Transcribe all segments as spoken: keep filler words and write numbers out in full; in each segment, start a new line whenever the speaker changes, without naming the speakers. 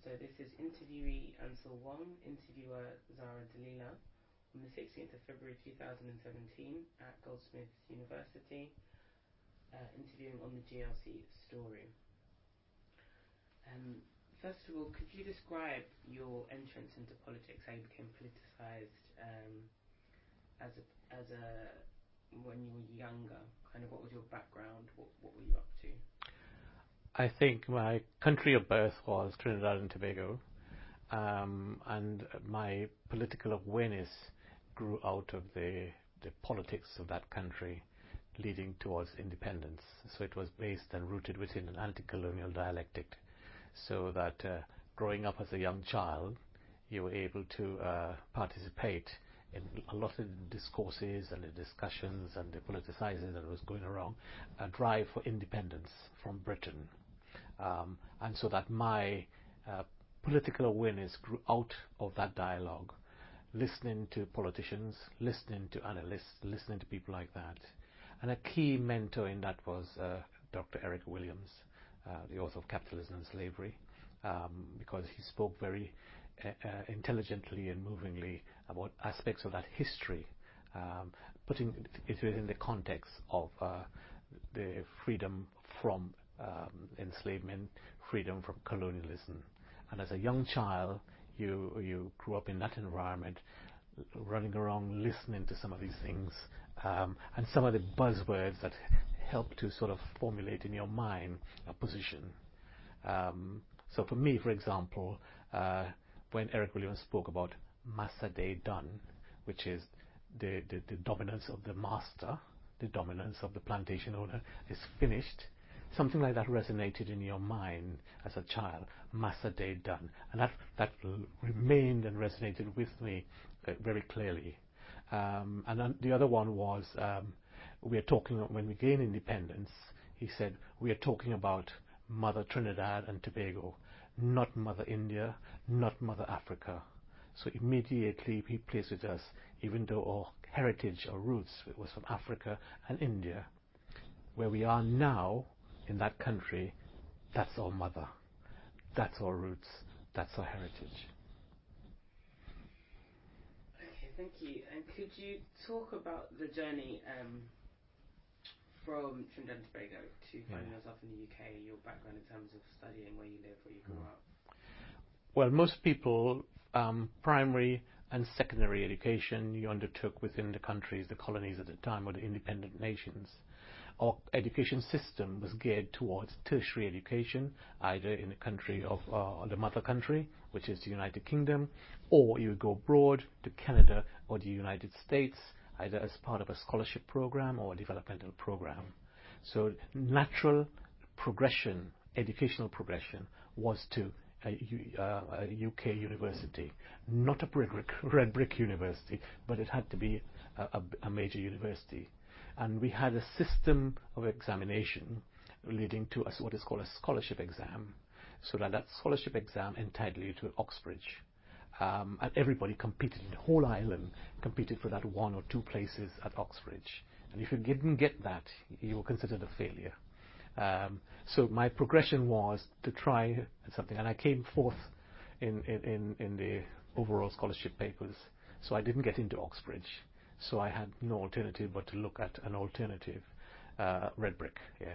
So this is interviewee Ansel Wong, interviewer Zara Dalila, on the sixteenth of February two thousand seventeen at Goldsmiths University, uh, interviewing on the G L C story. Um, first of all, could you describe your entrance into politics, how you became politicised um, as a, as a when you were younger? Kind of what was your background? What, what were you up to?
I think my country of birth was Trinidad and Tobago, um, and my political awareness grew out of the, the politics of that country leading towards independence. So it was based and rooted within an anti-colonial dialectic, so that uh, growing up as a young child, you were able to uh, participate in a lot of the discourses and the discussions and the politicizing that was going around, a drive for independence from Britain. Um, and so that my uh, political awareness grew out of that dialogue, listening to politicians, listening to analysts, listening to people like that. And a key mentor in that was uh, Doctor Eric Williams, uh, the author of Capitalism and Slavery, um, because he spoke very uh, uh, intelligently and movingly about aspects of that history, um, putting it within the context of uh, the freedom from Um, enslavement, freedom from colonialism. And as a young child, you you grew up in that environment, running around listening to some of these things, um, and some of the buzzwords that help to sort of formulate in your mind a position. Um, so for me, for example, uh, when Eric Williams spoke about Massa Day Done, which is the, the, the dominance of the master, the dominance of the plantation owner is finished, something like that resonated in your mind as a child, Massa Day Done. And that, that remained and resonated with me uh, very clearly. Um, and then the other one was, um, we are talking, when we gain independence, he said, we are talking about Mother Trinidad and Tobago, not Mother India, not Mother Africa. So immediately he placed with us, even though our heritage or roots was from Africa and India, where we are now, in that country, that's our mother, that's our roots, that's our heritage.
Okay, thank you. And could you talk about the journey um, from Trinidad and Tobago to finding yeah. yourself in the U K, your background in terms of studying, where you live, where you grew mm. up?
Well, most people, um, primary and secondary education you undertook within the countries, the colonies at the time, or the independent nations. Our education system was geared towards tertiary education, either in the country of uh, the mother country, which is the United Kingdom, or you would go abroad to Canada or the United States, either as part of a scholarship program or a developmental program. So natural progression, educational progression, was to a, uh, a U K university, not a red brick, red brick university, but it had to be a, a, a major university. And we had a system of examination leading to a, what is called a scholarship exam, so that that scholarship exam entitled you to Oxbridge. Um, and everybody competed, in the whole island competed for that one or two places at Oxbridge. And if you didn't get that, you were considered a failure. Um, so my progression was to try something, and I came fourth in, in, in, in the overall scholarship papers, so I didn't get into Oxbridge. So I had no alternative but to look at an alternative, uh, red brick, yeah.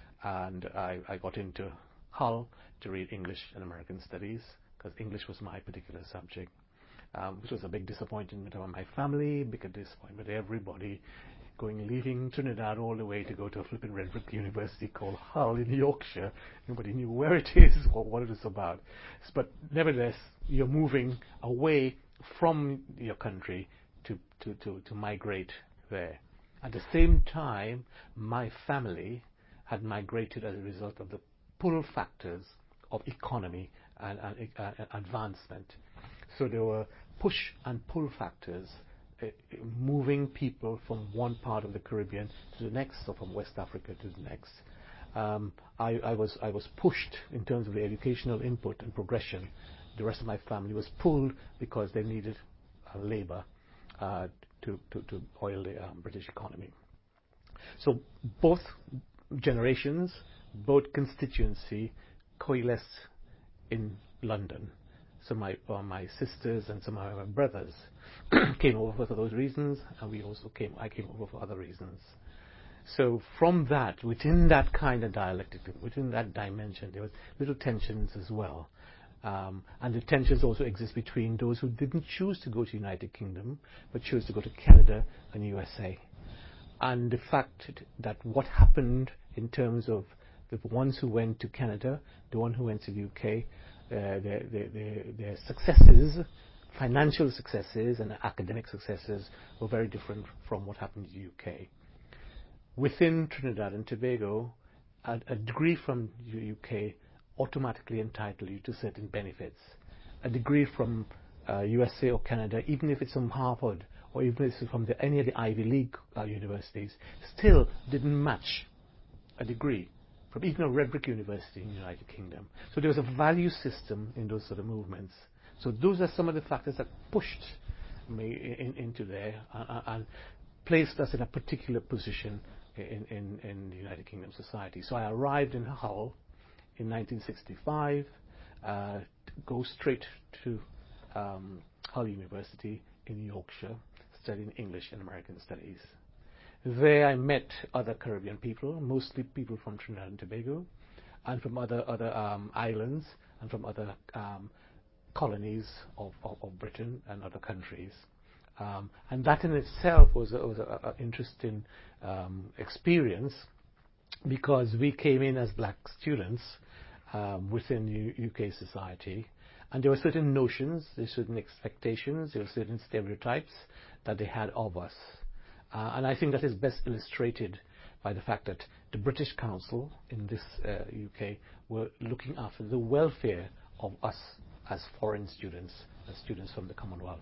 And I, I got into Hull to read English and American Studies, because English was my particular subject, um, which was a big disappointment for my family, big disappointment everybody, going, leaving Trinidad all the way to go to a flipping red brick university called Hull in Yorkshire. Nobody knew where it is, what, what it is about. But nevertheless, you're moving away from your country To, to, to, to migrate there. At the same time, my family had migrated as a result of the pull factors of economy and, and uh, advancement. So there were push and pull factors uh, moving people from one part of the Caribbean to the next, or from West Africa to the next. Um, I, I, was, I was pushed in terms of the educational input and progression. The rest of my family was pulled because they needed uh, labor. Uh, to, to, to oil the um, British economy. So both generations, both constituency coalesced in London. So my uh, my sisters and some of my brothers came over for those reasons, and we also came. I came over for other reasons. So from that, within that kind of dialectic, within that dimension, there was little tensions as well. Um, and the tensions also exist between those who didn't choose to go to the United Kingdom, but chose to go to Canada and U S A. And the fact that what happened in terms of the ones who went to Canada, the one who went to the U K, uh, their, their, their, their successes, financial successes and academic successes were very different from what happened in the U K. Within Trinidad and Tobago, a, a degree from the U K automatically entitle you to certain benefits. A degree from uh, U S A or Canada, even if it's from Harvard or even if it's from the, any of the Ivy League uh, universities, still didn't match a degree from even a Red Brick University in the United Kingdom. So there was a value system in those sort of movements. So those are some of the factors that pushed me in, into there and, and placed us in a particular position in, in, in the United Kingdom society. So I arrived in Hull in nineteen sixty-five, uh, go straight to um, Hull University in Yorkshire, studying English and American Studies. There I met other Caribbean people, mostly people from Trinidad and Tobago, and from other other um, islands, and from other um, colonies of, of, of Britain and other countries. Um, and that in itself was an was a, a interesting um, experience, because we came in as black students um, within U- UK society, and there were certain notions, there were certain expectations, there were certain stereotypes that they had of us. Uh, and I think that is best illustrated by the fact that the British Council in this uh, U K were looking after the welfare of us as foreign students, as students from the Commonwealth.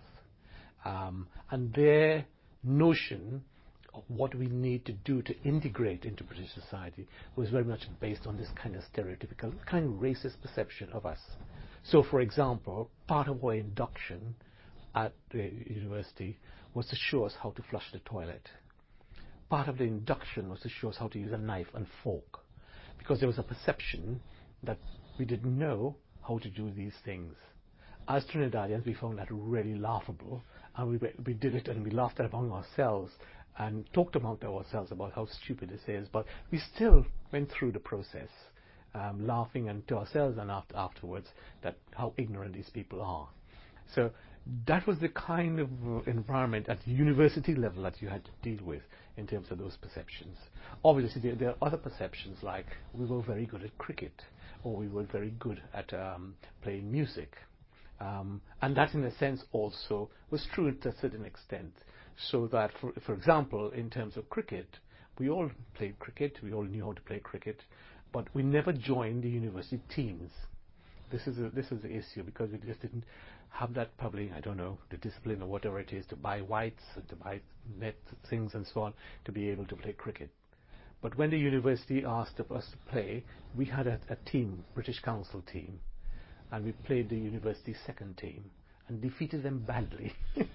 Um, and their notion of what we need to do to integrate into British society was very much based on this kind of stereotypical, kind of racist perception of us. So, for example, part of our induction at the university was to show us how to flush the toilet. Part of the induction was to show us how to use a knife and fork, because there was a perception that we didn't know how to do these things. As Trinidadians, we found that really laughable, and we, we did it and we laughed among ourselves and talked among ourselves about how stupid this is, but we still went through the process, um, laughing and to ourselves and after, afterwards that how ignorant these people are. So that was the kind of uh, environment at the university level that you had to deal with in terms of those perceptions. Obviously, there, there are other perceptions, like we were very good at cricket, or we were very good at um, playing music. Um, and that, in a sense, also was true to a certain extent. So that, for, for example, in terms of cricket, we all played cricket, we all knew how to play cricket, but we never joined the university teams. This is a, this is the issue, because we just didn't have that, probably, I don't know, the discipline or whatever it is, to buy whites and to buy net things and so on to be able to play cricket. But when the university asked of us to play, we had a, a team, British Council team, and we played the university second team and defeated them badly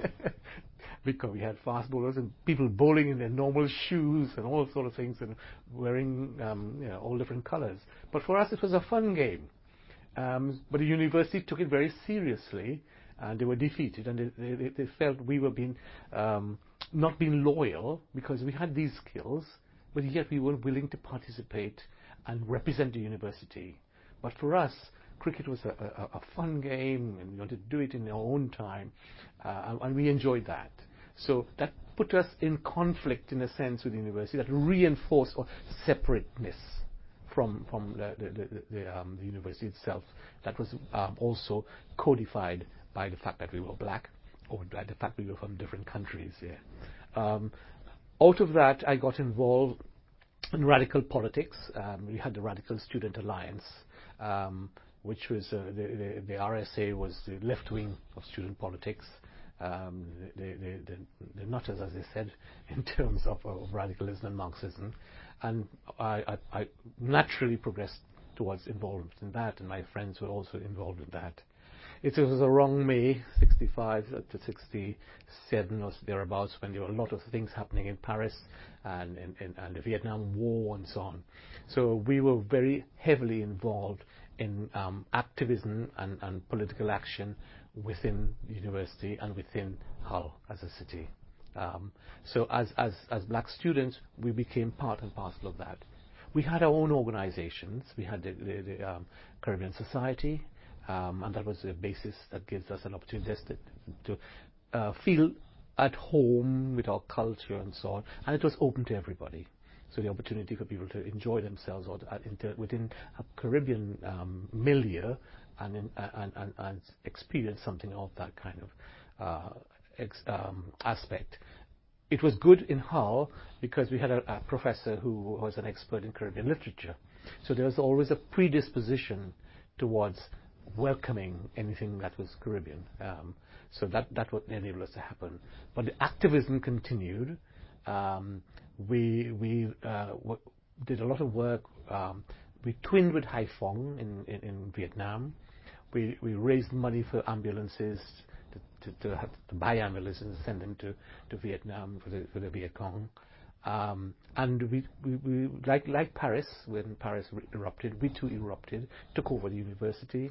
because we had fast bowlers and people bowling in their normal shoes and all sort of things and wearing um, you know, all different colours. But for us, it was a fun game. Um, but the university took it very seriously, and they were defeated, and they, they, they felt we were being um, not being loyal because we had these skills, but yet we weren't willing to participate and represent the university. But for us, cricket was a, a, a fun game, and we wanted to do it in our own time, uh, and we enjoyed that. So that put us in conflict, in a sense, with the university, that reinforced our separateness from from the, the, the, the, um, the university itself. That was um, also codified by the fact that we were black, or by the fact we were from different countries. Yeah. Um, out of that, I got involved in radical politics. Um, we had the Radical Student Alliance, um, which was uh, the, the, the R S A was the left wing of student politics. Um, they, they, they, they're nutters, as they said, in terms of, of radicalism and Marxism. And I, I, I naturally progressed towards involvement in that, and my friends were also involved in that. it was around May sixty-five to sixty-seven or thereabouts when there were a lot of things happening in Paris and, and, and, and the Vietnam War and so on. So we were very heavily involved in um, activism and, and political action within the university and within Hull as a city. Um, so as, as, as black students, we became part and parcel of that. We had our own organizations. We had the, the, the um, Caribbean Society, um, and that was the basis that gives us an opportunity to, to uh, feel at home with our culture and so on. And it was open to everybody. So the opportunity for people to enjoy themselves or to, uh, inter, within a Caribbean um, milieu and, in, uh, and, and, and experience something of that kind of uh, ex, um, aspect. It was good in Hull because we had a, a professor who was an expert in Caribbean literature. So there was always a predisposition towards welcoming anything that was Caribbean. Um, so that, that would enable us to happen. But the activism continued. Um, we we uh, w did a lot of work. Um, we twinned with Haiphong in, in, in Vietnam. We, we raised money for ambulances, To, to, have to buy ambulances and send them to, to Vietnam for the, for the Viet Cong. Um, and we, we, we like, like Paris, when Paris erupted, we too erupted, took over the university,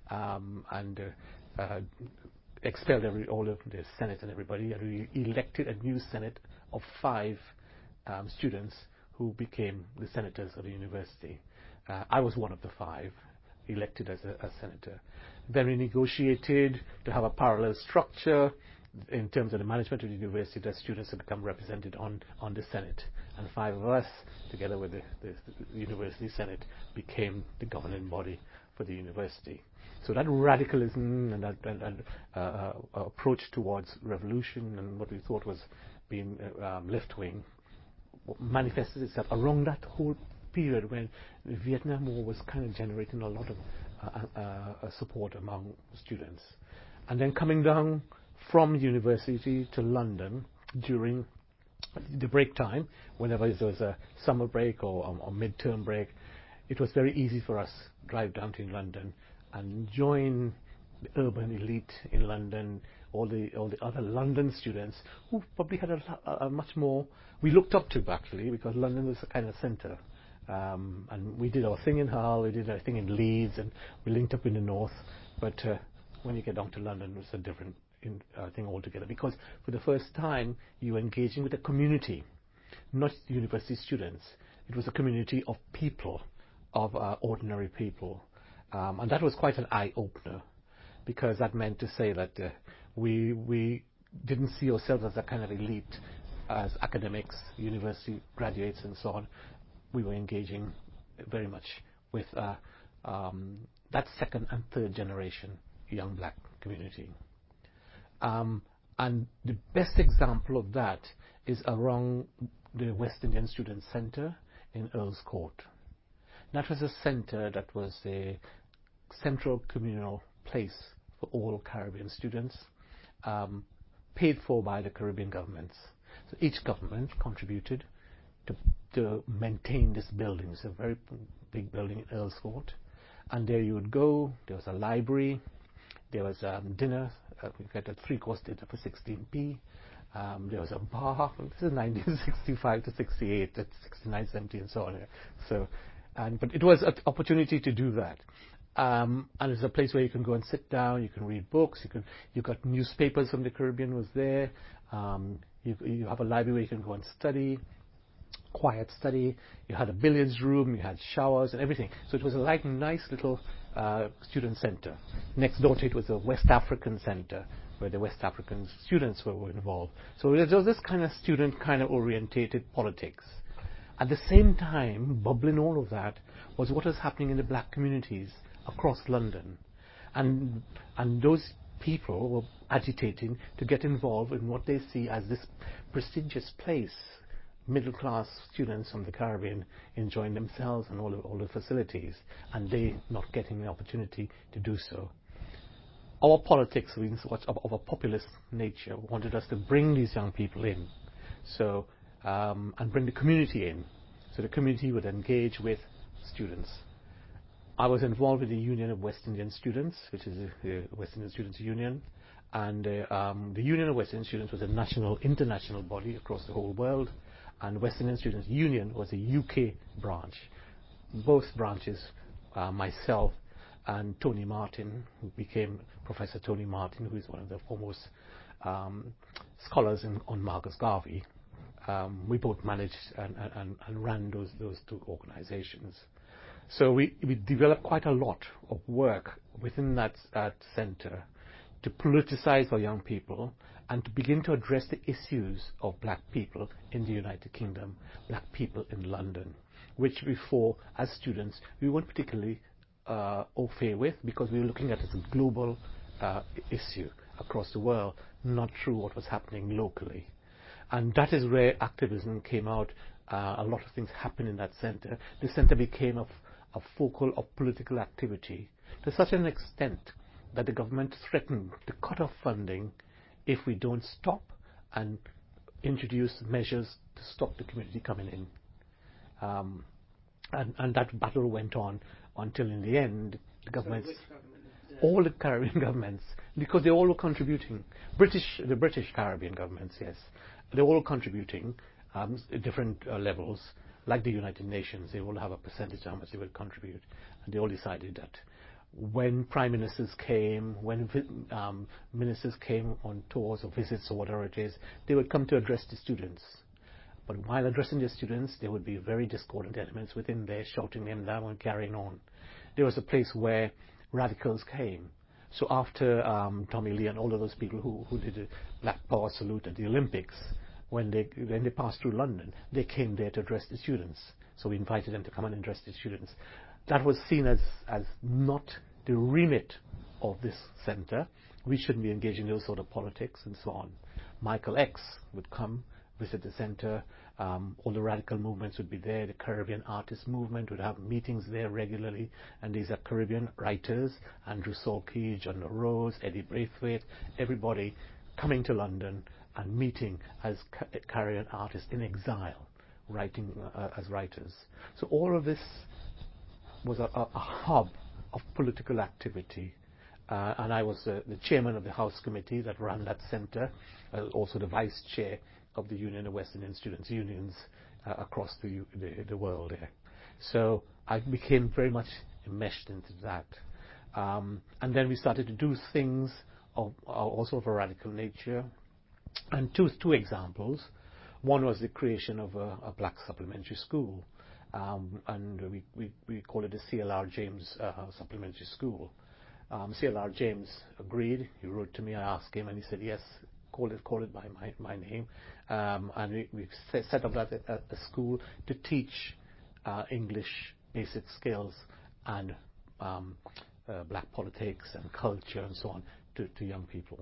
um, and uh, uh, expelled every, all of the Senate and everybody, and we elected a new Senate of five um, students who became the senators of the university. Uh, I was one of the five elected as a, a senator. Then we negotiated to have a parallel structure in terms of the management of the university that students have become represented on, on the Senate. And five of us, together with the, the, the University Senate, became the governing body for the university. So that radicalism and that and, and, uh, uh, approach towards revolution and what we thought was being uh, um, left-wing manifested itself around that whole period when the Vietnam War was kind of generating a lot of uh, uh, support among students. And then coming down from university to London during the break time, whenever there was a summer break or, or, or mid-term break, it was very easy for us to drive down to London and join the urban elite in London, all the all the other London students who probably had a, a, a much more we looked up to actually, because London was a kind of centre. Um, and we did our thing in Hull, we did our thing in Leeds, and we linked up in the north. But uh, when you get down to London, it's a different in, uh, thing altogether, because for the first time you were engaging with a community, not university students. It was a community of people, of uh, ordinary people, um, and that was quite an eye-opener, because that meant to say that uh, we we didn't see ourselves as a kind of elite, as academics, university graduates, and so on. We were engaging very much with uh, um, that second and third generation young black community. Um, and the best example of that is around the West Indian Student Centre in Earl's Court. That was a centre that was a central communal place for all Caribbean students, um, paid for by the Caribbean governments. So each government contributed to, to maintain this building. It's a very big building in Earl's Court. And there you would go, there was a library, there was um, dinner, uh, we got a three-course dinner for sixteen p. Um, there was a bar. This is nineteen sixty-five to sixty-eight, that's sixty-nine, seventy, and so on. So, and, but it was an opportunity to do that. Um, and it's a place where you can go and sit down, you can read books, you can, you got newspapers from the Caribbean was there, um, you, you have a library where you can go and study, quiet study, you had a billiards room, you had showers and everything. So it was a like nice little uh, student center. Next door to it was a West African center where the West African students were, were involved. So there was this kind of student kind of orientated politics. At the same time, bubbling all of that was what was happening in the black communities across London. And, and those people were agitating to get involved in what they see as this prestigious place, middle-class students from the Caribbean enjoying themselves and all the, all the facilities, and they not getting the opportunity to do so. Our politics, of, of a populist nature, wanted us to bring these young people in, so um, and bring the community in, so the community would engage with students. I was involved with the Union of West Indian Students, which is the West Indian Students Union. And uh, um, the Union of West Indian Students was a national, international body across the whole world. And West Indian Students Union was a U K branch. Both branches, uh, myself and Tony Martin, who became Professor Tony Martin, who is one of the foremost um, scholars in, on Marcus Garvey, um, we both managed and, and, and ran those, those two organizations. So we, we developed quite a lot of work within that, that center to politicize our young people and to begin to address the issues of black people in the United Kingdom, black people in London, which before, as students, we weren't particularly uh, au fait with, because we were looking at it as a global uh, issue across the world, not through what was happening locally. And that is where activism came out. Uh, a lot of things happened in that center. The center became a, a focal of political activity to such an extent that the government threatened to cut off funding if we don't stop and introduce measures to stop the community coming in. Um, and, and that battle went on until in the end, the governments,
so government
all the Caribbean governments, because they all were contributing, British, the British Caribbean governments, yes, they were all contributing um, at different uh, levels, like the United Nations, they all have a percentage of how much they would contribute, and they all decided that when prime ministers came, when um, ministers came on tours or visits or whatever it is, they would come to address the students. But while addressing the students, there would be very discordant elements within there, shouting them down and carrying on. There was a place where radicals came. So after um, Tommy Lee and all of those people who, who did the Black Power salute at the Olympics, when they, when they passed through London, they came there to address the students. So we invited them to come and address the students. That was seen as, as not the remit of this centre. We shouldn't be engaging in those sort of politics and so on. Michael X would come, visit the centre. Um, all the radical movements would be there. The Caribbean artist movement would have meetings there regularly. And these are Caribbean writers, Andrew Salkey, John Rose, Eddie Braithwaite, everybody coming to London and meeting as Caribbean artists in exile, writing uh, as writers. So all of this was a, a, a hub of political activity. Uh, and I was uh, the chairman of the House Committee that ran that centre, uh, also the vice chair of the Union of West Indian Students Unions uh, across the, the, the world there. So I became very much enmeshed into that. Um, and then we started to do things of, uh, also of a radical nature. And two, two examples. One was the creation of a, a black supplementary school. Um, and we, we, we call it the C L R James uh, Supplementary School. Um, C L R James agreed. He wrote to me. I asked him, and he said, "Yes, call it, call it by my, my name." Um, and we, we set up that at a school to teach uh, English basic skills and um, uh, black politics and culture and so on to, to young people.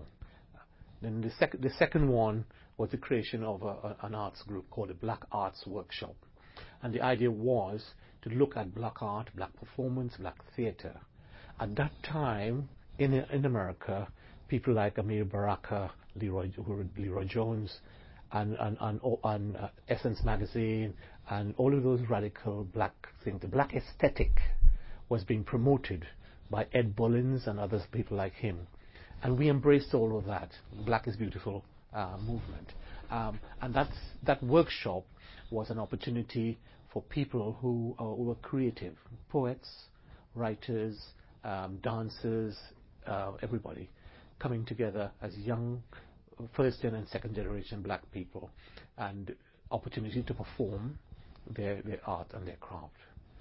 Then the, sec- the second one was the creation of a, a, an arts group called the Black Arts Workshop. And the idea was to look at black art, black performance, black theatre. At that time, in in America, people like Amir Baraka, Leroy, Leroy Jones, and and and, and uh, Essence Magazine, and all of those radical black things, the black aesthetic was being promoted by Ed Bullins and other people like him. And we embraced all of that, Black is Beautiful uh, movement. Um, and that's, that workshop was an opportunity for people who, uh, who were creative, poets, writers, um, dancers, uh, everybody coming together as young first gen and second generation black people, and opportunity to perform their, their art and their craft.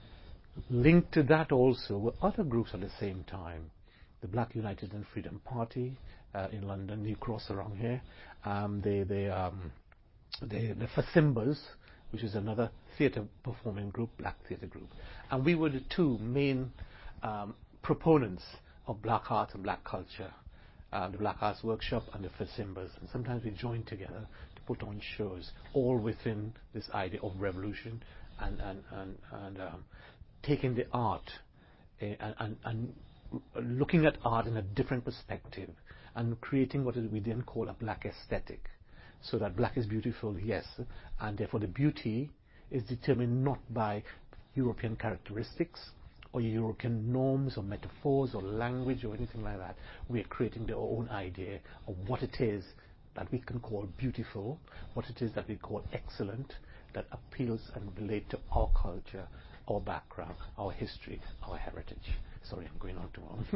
Linked to that also were other groups at the same time. The Black United and Freedom Party uh, in London, New Cross around here, um, the, the, um, the, the Fasimbas, which is another theatre performing group, black theatre group. And we were the two main um, proponents of black art and black culture, uh, the Black Arts Workshop and the Fasimbas. And sometimes we joined together to put on shows, all within this idea of revolution and, and, and, and um, taking the art uh, and, and, and looking at art in a different perspective and creating what we then call a black aesthetic. So that black is beautiful, yes, and therefore the beauty is determined not by European characteristics or European norms or metaphors or language or anything like that. We are creating their own idea of what it is that we can call beautiful, what it is that we call excellent, that appeals and relate to our culture, our background, our history, our heritage. Sorry, I'm going on too long.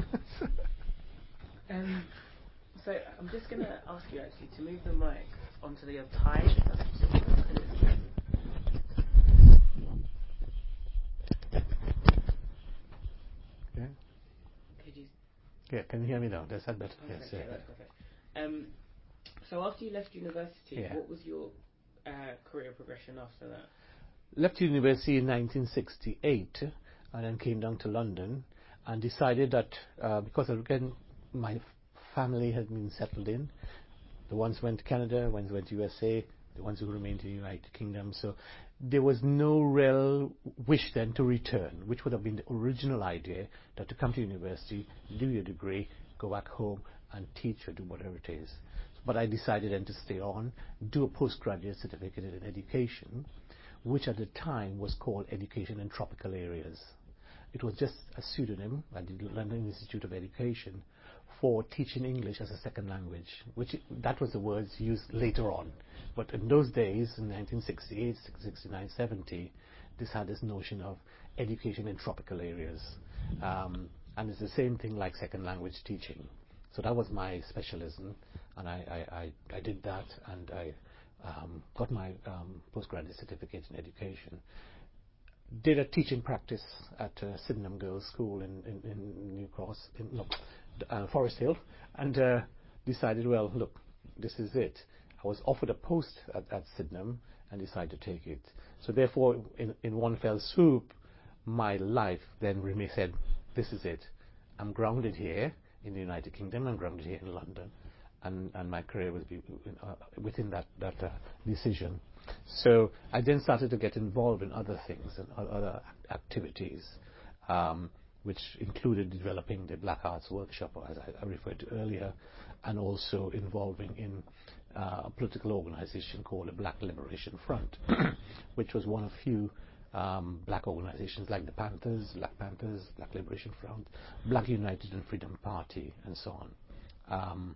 um, so I'm just going to ask you actually to move the mic onto the tie.
Yeah.
Could you?
Yeah, can you hear me now? Does that better?
Perfect,
Yes.
yeah,
Yeah.
that's perfect. Um, so after you left university,
Yeah.
what was your uh, career progression after that?
Left university in nineteen sixty-eight and then came down to London and decided that uh, because again my family had been settled in, the ones went to Canada, ones went to U S A, the ones who remained in the United Kingdom, so there was no real wish then to return, which would have been the original idea, that to come to university, do your degree, go back home and teach or do whatever it is. But I decided then to stay on, do a postgraduate certificate in education, which at the time was called Education in Tropical Areas. It was just a pseudonym at the London Institute of Education for teaching English as a second language, which that was the words used later on. But in those days, in nineteen sixty-eight, sixty-nine, seventy, this had this notion of education in tropical areas. Um, and it's the same thing like second language teaching. So that was my specialism, and I, I, I, I did that, and I um, got my um, postgraduate certificate in education. Did a teaching practice at uh, Sydenham Girls' School in, in, in New Cross, in, no, uh, Forest Hill, and uh, decided, well, look, this is it. I was offered a post at, at Sydenham and decided to take it. So therefore, in, in one fell swoop, my life then remained, said, this is it. I'm grounded here in the United Kingdom, I'm grounded here in London, and, and my career was be, uh, within that, that uh, decision. So I then started to get involved in other things and other activities, um, which included developing the Black Arts Workshop, as I, I referred to earlier, and also involving in uh, a political organization called the Black Liberation Front, which was one of few um, black organizations like the Panthers, Black Panthers, Black Liberation Front, Black United and Freedom Party, and so on. Um,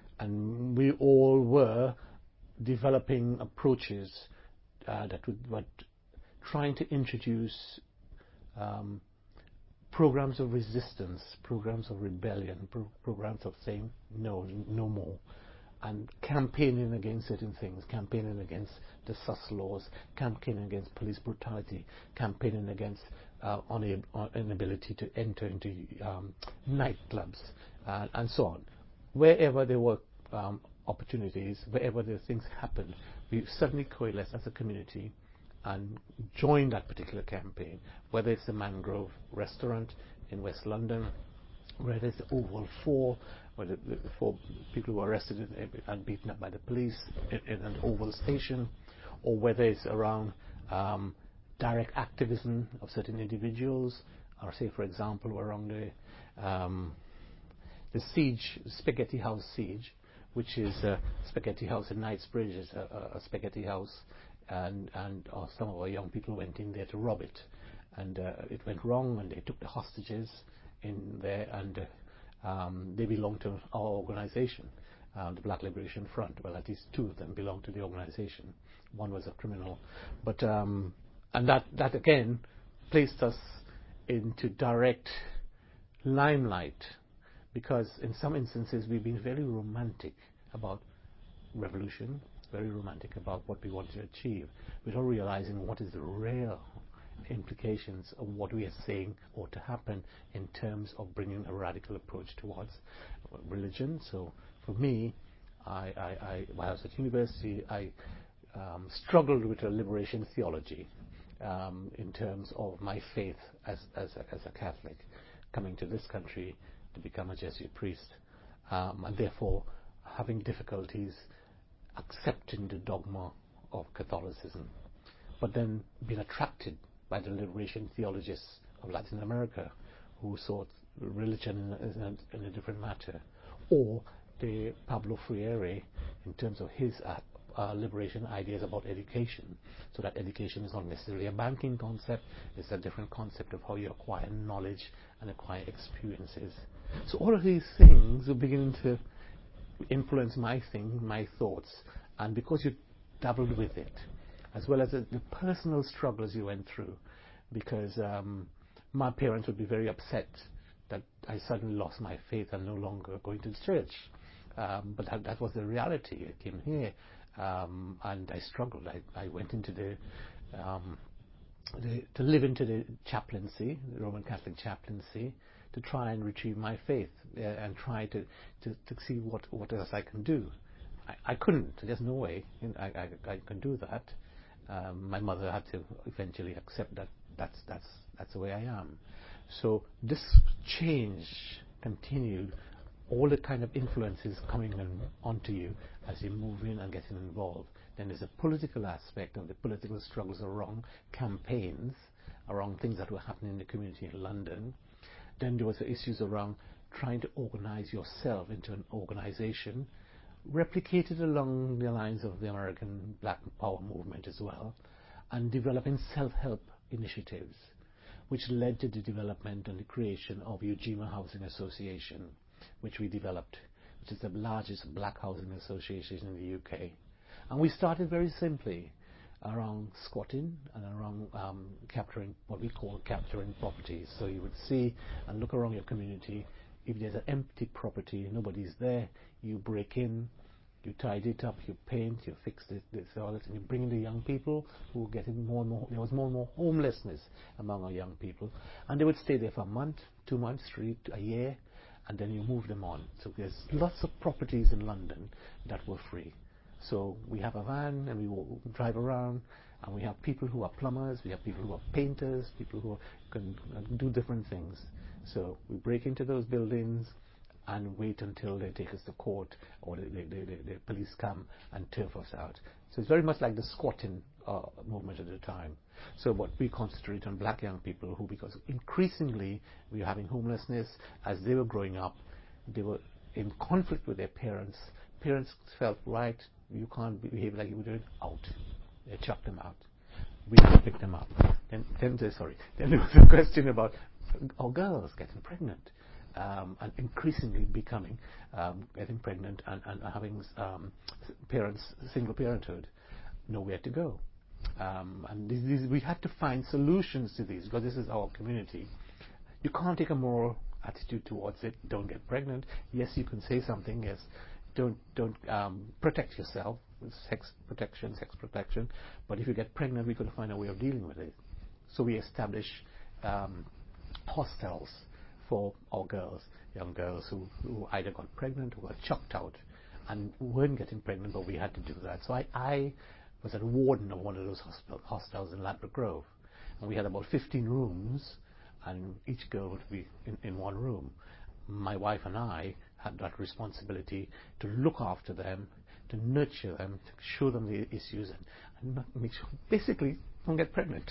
and we all were developing approaches uh, that would, but trying to introduce um, programs of resistance, programs of rebellion, pro programs of saying no, no more, and campaigning against certain things, campaigning against the S U S laws, campaigning against police brutality, campaigning against uh, inability to enter into um, nightclubs, uh, and so on. Wherever there were um, opportunities, wherever the things happened, we suddenly coalesced as a community and joined that particular campaign, whether it's the Mangrove Restaurant in West London, whether it's the Oval Four, where the, the four people who were arrested and beaten up by the police in, in an Oval Station, or whether it's around um, direct activism of certain individuals, or say, for example, around the um, the siege, Spaghetti House siege, which is a Spaghetti House in Knightsbridge, is a, a, a spaghetti house, and and uh, some of our young people went in there to rob it, and uh, it went wrong, and they took the hostages in there, and uh, um, they belonged to our organization, uh, the Black Liberation Front. Well, at least two of them belonged to the organization. One was a criminal, but um, and that that again placed us into direct limelight, because in some instances we've been very romantic about revolution, very romantic about what we want to achieve, without realizing what is the real implications of what we are saying ought to happen in terms of bringing a radical approach towards religion. So for me, I, I, I while I was at university, I um, struggled with a liberation theology um, in terms of my faith as, as, a, as a Catholic, coming to this country to become a Jesuit priest, um, and therefore having difficulties accepting the dogma of Catholicism, but then being attracted by the liberation theologists of Latin America, who saw religion in a, in a different matter, or the Pablo Freire in terms of his uh, uh, liberation ideas about education, so that education is not necessarily a banking concept, it's a different concept of how you acquire knowledge and acquire experiences. So all of these things are beginning to influence my thing, my thoughts, and because you dabbled with it, as well as the, the personal struggles you went through, because um, my parents would be very upset that I suddenly lost my faith and no longer going to the church. Um, but that, that was the reality. I came here um, and I struggled. I, I went into the, um, the, to live into the chaplaincy, the Roman Catholic chaplaincy, to try and retrieve my faith uh, and try to, to, to see what, what else I can do. I, I couldn't. There's no way I, I, I can do that. Um, my mother had to eventually accept that that's, that's, that's the way I am. So this change continued, all the kind of influences coming on, onto you as you move in and getting involved. Then there's a political aspect of the political struggles around campaigns, around things that were happening in the community in London. Then there was the issues around trying to organize yourself into an organization, replicated along the lines of the American Black Power movement as well, and developing self-help initiatives, which led to the development and the creation of Ujima Housing Association, which we developed, which is the largest black housing association in the U K. And we started very simply around squatting and around um, capturing what we call capturing properties. So you would see and look around your community. If there's an empty property, nobody's there, you break in, you tidy it up, you paint, you fix this, this, all that, and you bring in the young people who were getting more and more. There was more and more homelessness among our young people, and they would stay there for a month, two months, three, a year, and then you move them on. So there's lots of properties in London that were free. So we have a van and we will drive around, and we have people who are plumbers, we have people who are painters, people who can do different things. So we break into those buildings and wait until they take us to court or the, the, the, the police come and turf us out. So it's very much like the squatting uh, movement at the time. So what we concentrate on black young people who, because increasingly we were having homelessness as they were growing up, they were in conflict with their parents. Parents felt, right, you can't behave like you were doing, out. They chucked them out. We picked them up. Then, then sorry. Then there was a question about our girls getting pregnant. Um, and increasingly becoming, um, getting pregnant and, and having um, parents, single parenthood, nowhere to go. Um, and these, these, we had to find solutions to these, because this is our community. You can't take a moral attitude towards it. Don't get pregnant. Yes, you can say something. Yes, don't don't um, protect yourself. Sex protection, sex protection. But if you get pregnant, we could find a way of dealing with it. So we established um, hostels for our girls, young girls who, who either got pregnant or got chucked out and weren't getting pregnant, but we had to do that. So I, I was a warden of one of those hospital, hostels in Ladbroke Grove, and we had about fifteen rooms, and each girl would be in, in one room. My wife and I had that responsibility to look after them, to nurture them, to show them the issues, and, and not make sure, basically, don't get pregnant.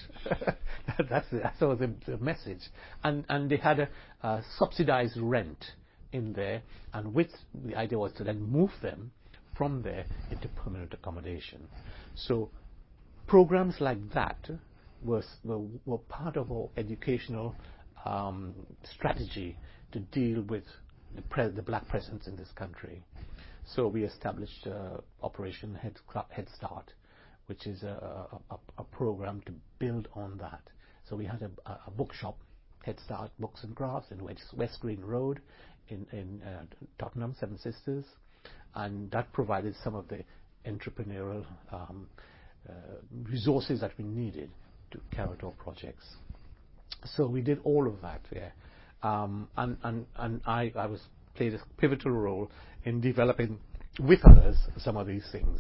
that's the, that's the, the message. And and they had a, a subsidized rent in there, and with the idea was to then move them from there into permanent accommodation. So programs like that was were, were part of our educational um, strategy to deal with the, pre- the black presence in this country. So we established uh, Operation Head, Head Start, which is a, a, a program to build on that. So we had a, a bookshop, Head Start Books and Crafts, in West, West Green Road in, in uh, Tottenham, Seven Sisters, and that provided some of the entrepreneurial um, uh, resources that we needed to carry out our projects. So we did all of that, yeah. Um, and and, and I, I was played a pivotal role in developing with others some of these things.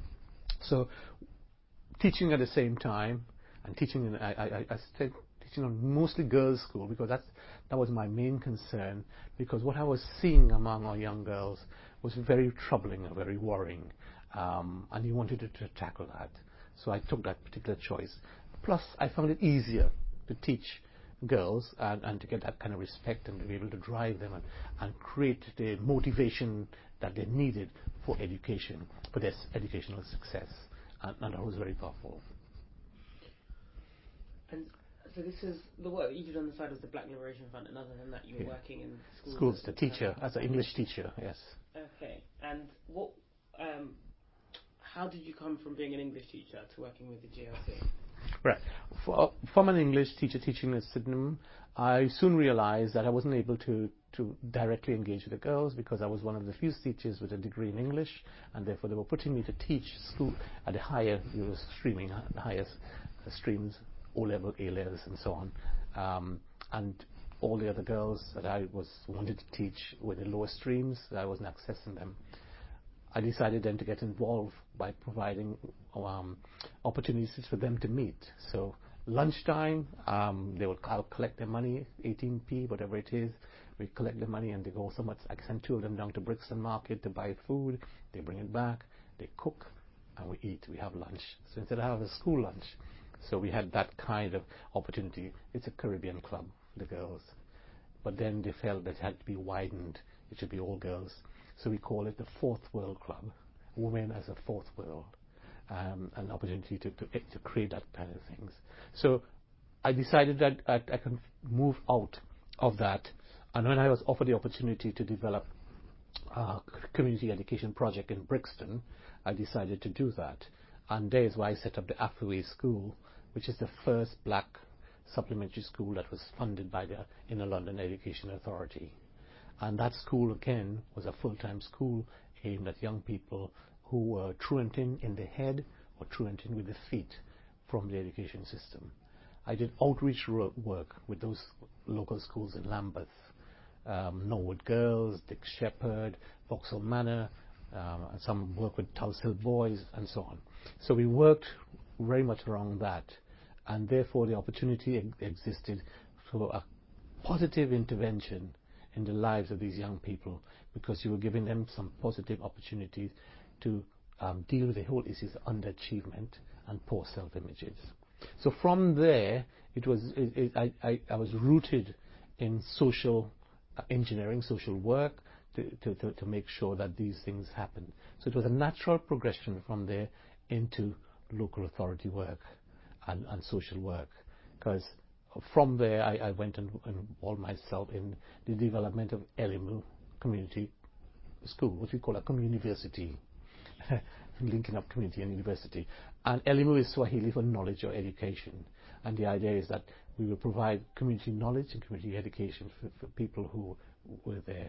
So teaching at the same time, and teaching in, I, I, I started teaching on mostly girls' school, because that's, that was my main concern, because what I was seeing among our young girls was very troubling and very worrying, um, and he wanted to, to tackle that. So I took that particular choice. Plus, I found it easier to teach girls and, and to get that kind of respect and to be able to drive them and, and create the motivation that they needed for education, for their educational success. And, and that was very powerful.
And so this is the work that you did on the side was the Black Liberation Front, and other than that you were yeah. working in schools?
Schools, the teacher, as an English teacher, yes.
Okay, and what, um, how did you come from being an English teacher to working with the G L C?
Right. For, from an English teacher teaching at Sydenham, I soon realized that I wasn't able to, to directly engage with the girls because I was one of the few teachers with a degree in English, and therefore they were putting me to teach school at the higher, you know, streaming, the highest streams, O-level, A-levels, and so on. Um, and all the other girls that I was wanted to teach were the lower streams, I wasn't accessing them. I decided then to get involved by providing um, opportunities for them to meet. So lunchtime, um, they would I'll collect their money, eighteen p, whatever it is. We collect the money and they go so much. I send two of them down to Brixton Market to buy food. They bring it back, they cook, and we eat. We have lunch. So instead of having a school lunch, so we had that kind of opportunity. It's a Caribbean club, the girls. But then they felt that it had to be widened. It should be all girls. So we call it the Fourth World Club, Women as a Fourth World, um, an opportunity to, to, to create that kind of things. So I decided that I, I can move out of that, and when I was offered the opportunity to develop a community education project in Brixton, I decided to do that. And there is why I set up the Afterway School, which is the first black supplementary school that was funded by the Inner London Education Authority. And that school, again, was a full-time school aimed at young people who were truant in in the head or truant in with the feet from the education system. I did outreach work with those local schools in Lambeth, um, Norwood Girls, Dick Shepherd, Vauxhall Manor, um, and some work with Tulse Hill Boys, and so on. So we worked very much around that, and therefore the opportunity ex existed for a positive intervention in the lives of these young people, because you were giving them some positive opportunities to um, deal with the whole issues of underachievement and poor self-images. So from there, it was it, it, I, I, I was rooted in social uh, engineering, social work, to, to, to, to make sure that these things happen. So it was a natural progression from there into local authority work and, and social work, because from there, I, I went and, and involved myself in the development of Elimu Community School, what we call a community, linking up community and university. And Elimu is Swahili for knowledge or education. And the idea is that we will provide community knowledge and community education for, for people who were there.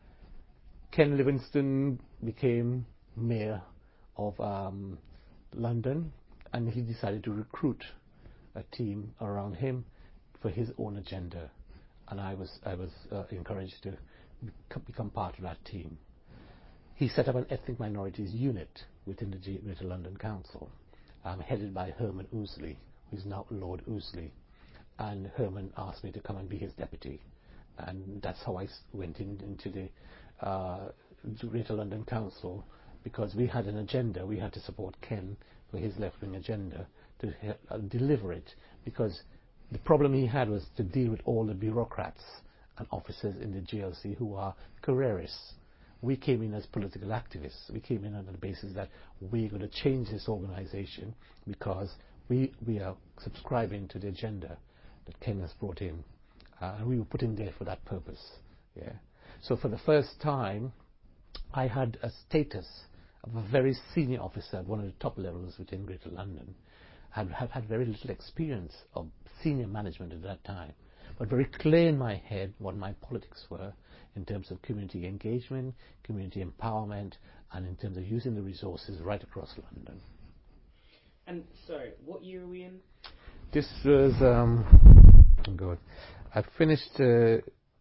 Ken Livingstone became mayor of um, London, and he decided to recruit a team around him for his own agenda, and I was I was uh, encouraged to become part of that team. He set up an ethnic minorities unit within the Greater London Council, um, headed by Herman Ousley, who is now Lord Ousley, and Herman asked me to come and be his deputy, and that's how I went in, into the uh, Greater London Council, because we had an agenda. We had to support Ken for his left-wing agenda to uh, deliver it, because the problem he had was to deal with all the bureaucrats and officers in the G L C who are careerists. We came in as political activists. We came in on the basis that we're going to change this organization because we, we are subscribing to the agenda that Ken has brought in. Uh, and we were put in there for that purpose. Yeah. So for the first time, I had a status of a very senior officer at one of the top levels within Greater London. I have had very little experience of senior management at that time, but very clear in my head what my politics were in terms of community engagement, community empowerment, and in terms of using the resources right across London.
And sorry, what year are we in?
This was, um, oh God, I finished uh,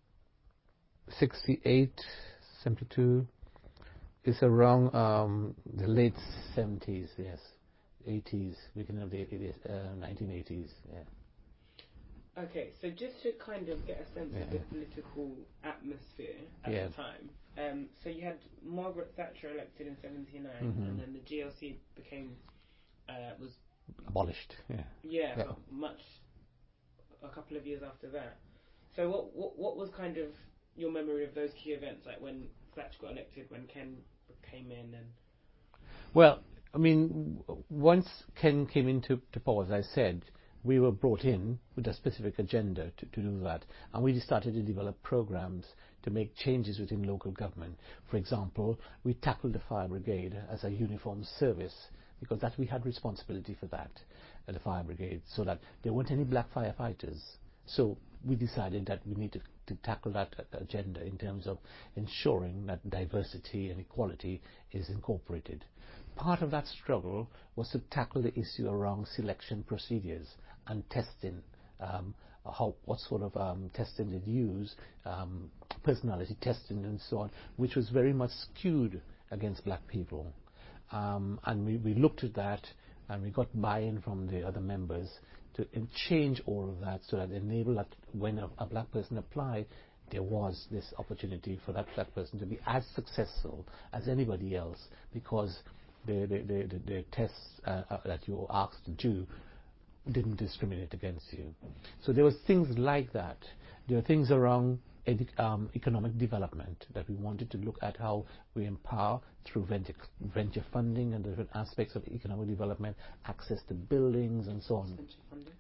sixty-eight, seventy-two. It's around um, the late seventies, yes. eighties, beginning of the eighties, uh, nineteen eighties, yeah.
Okay, so just to kind of get a sense
yeah.
of the political atmosphere at
yeah.
the time, um, so you had Margaret Thatcher elected in seventy-nine,
mm-hmm.
and then the G L C became, uh, was...
abolished, yeah.
Yeah,
yeah.
much a couple of years after that. So what, what what was kind of your memory of those key events, like when Thatcher got elected, when Ken came in, and
well, I mean, once Ken came into to power, as I said, we were brought in with a specific agenda to, to do that, and we started to develop programs to make changes within local government. For example, we tackled the fire brigade as a uniform service, because that we had responsibility for that at the fire brigade, so that there weren't any black firefighters. So we decided that we needed to tackle that agenda in terms of ensuring that diversity and equality is incorporated. Part of that struggle was to tackle the issue around selection procedures and testing, um, how, what sort of um, testing they'd use, um, personality testing and so on, which was very much skewed against black people. Um, and we, we looked at that, and we got buy-in from the other members to change all of that, so that enable that when a, a black person applied, there was this opportunity for that black person to be as successful as anybody else, because the, the, the, the, the tests uh, uh, that you were asked to do didn't discriminate against you. So there was things like that. There were things around edu um, economic development that we wanted to look at, how we empower through venture, venture funding and different aspects of economic development, access to buildings and so on.
venture funding?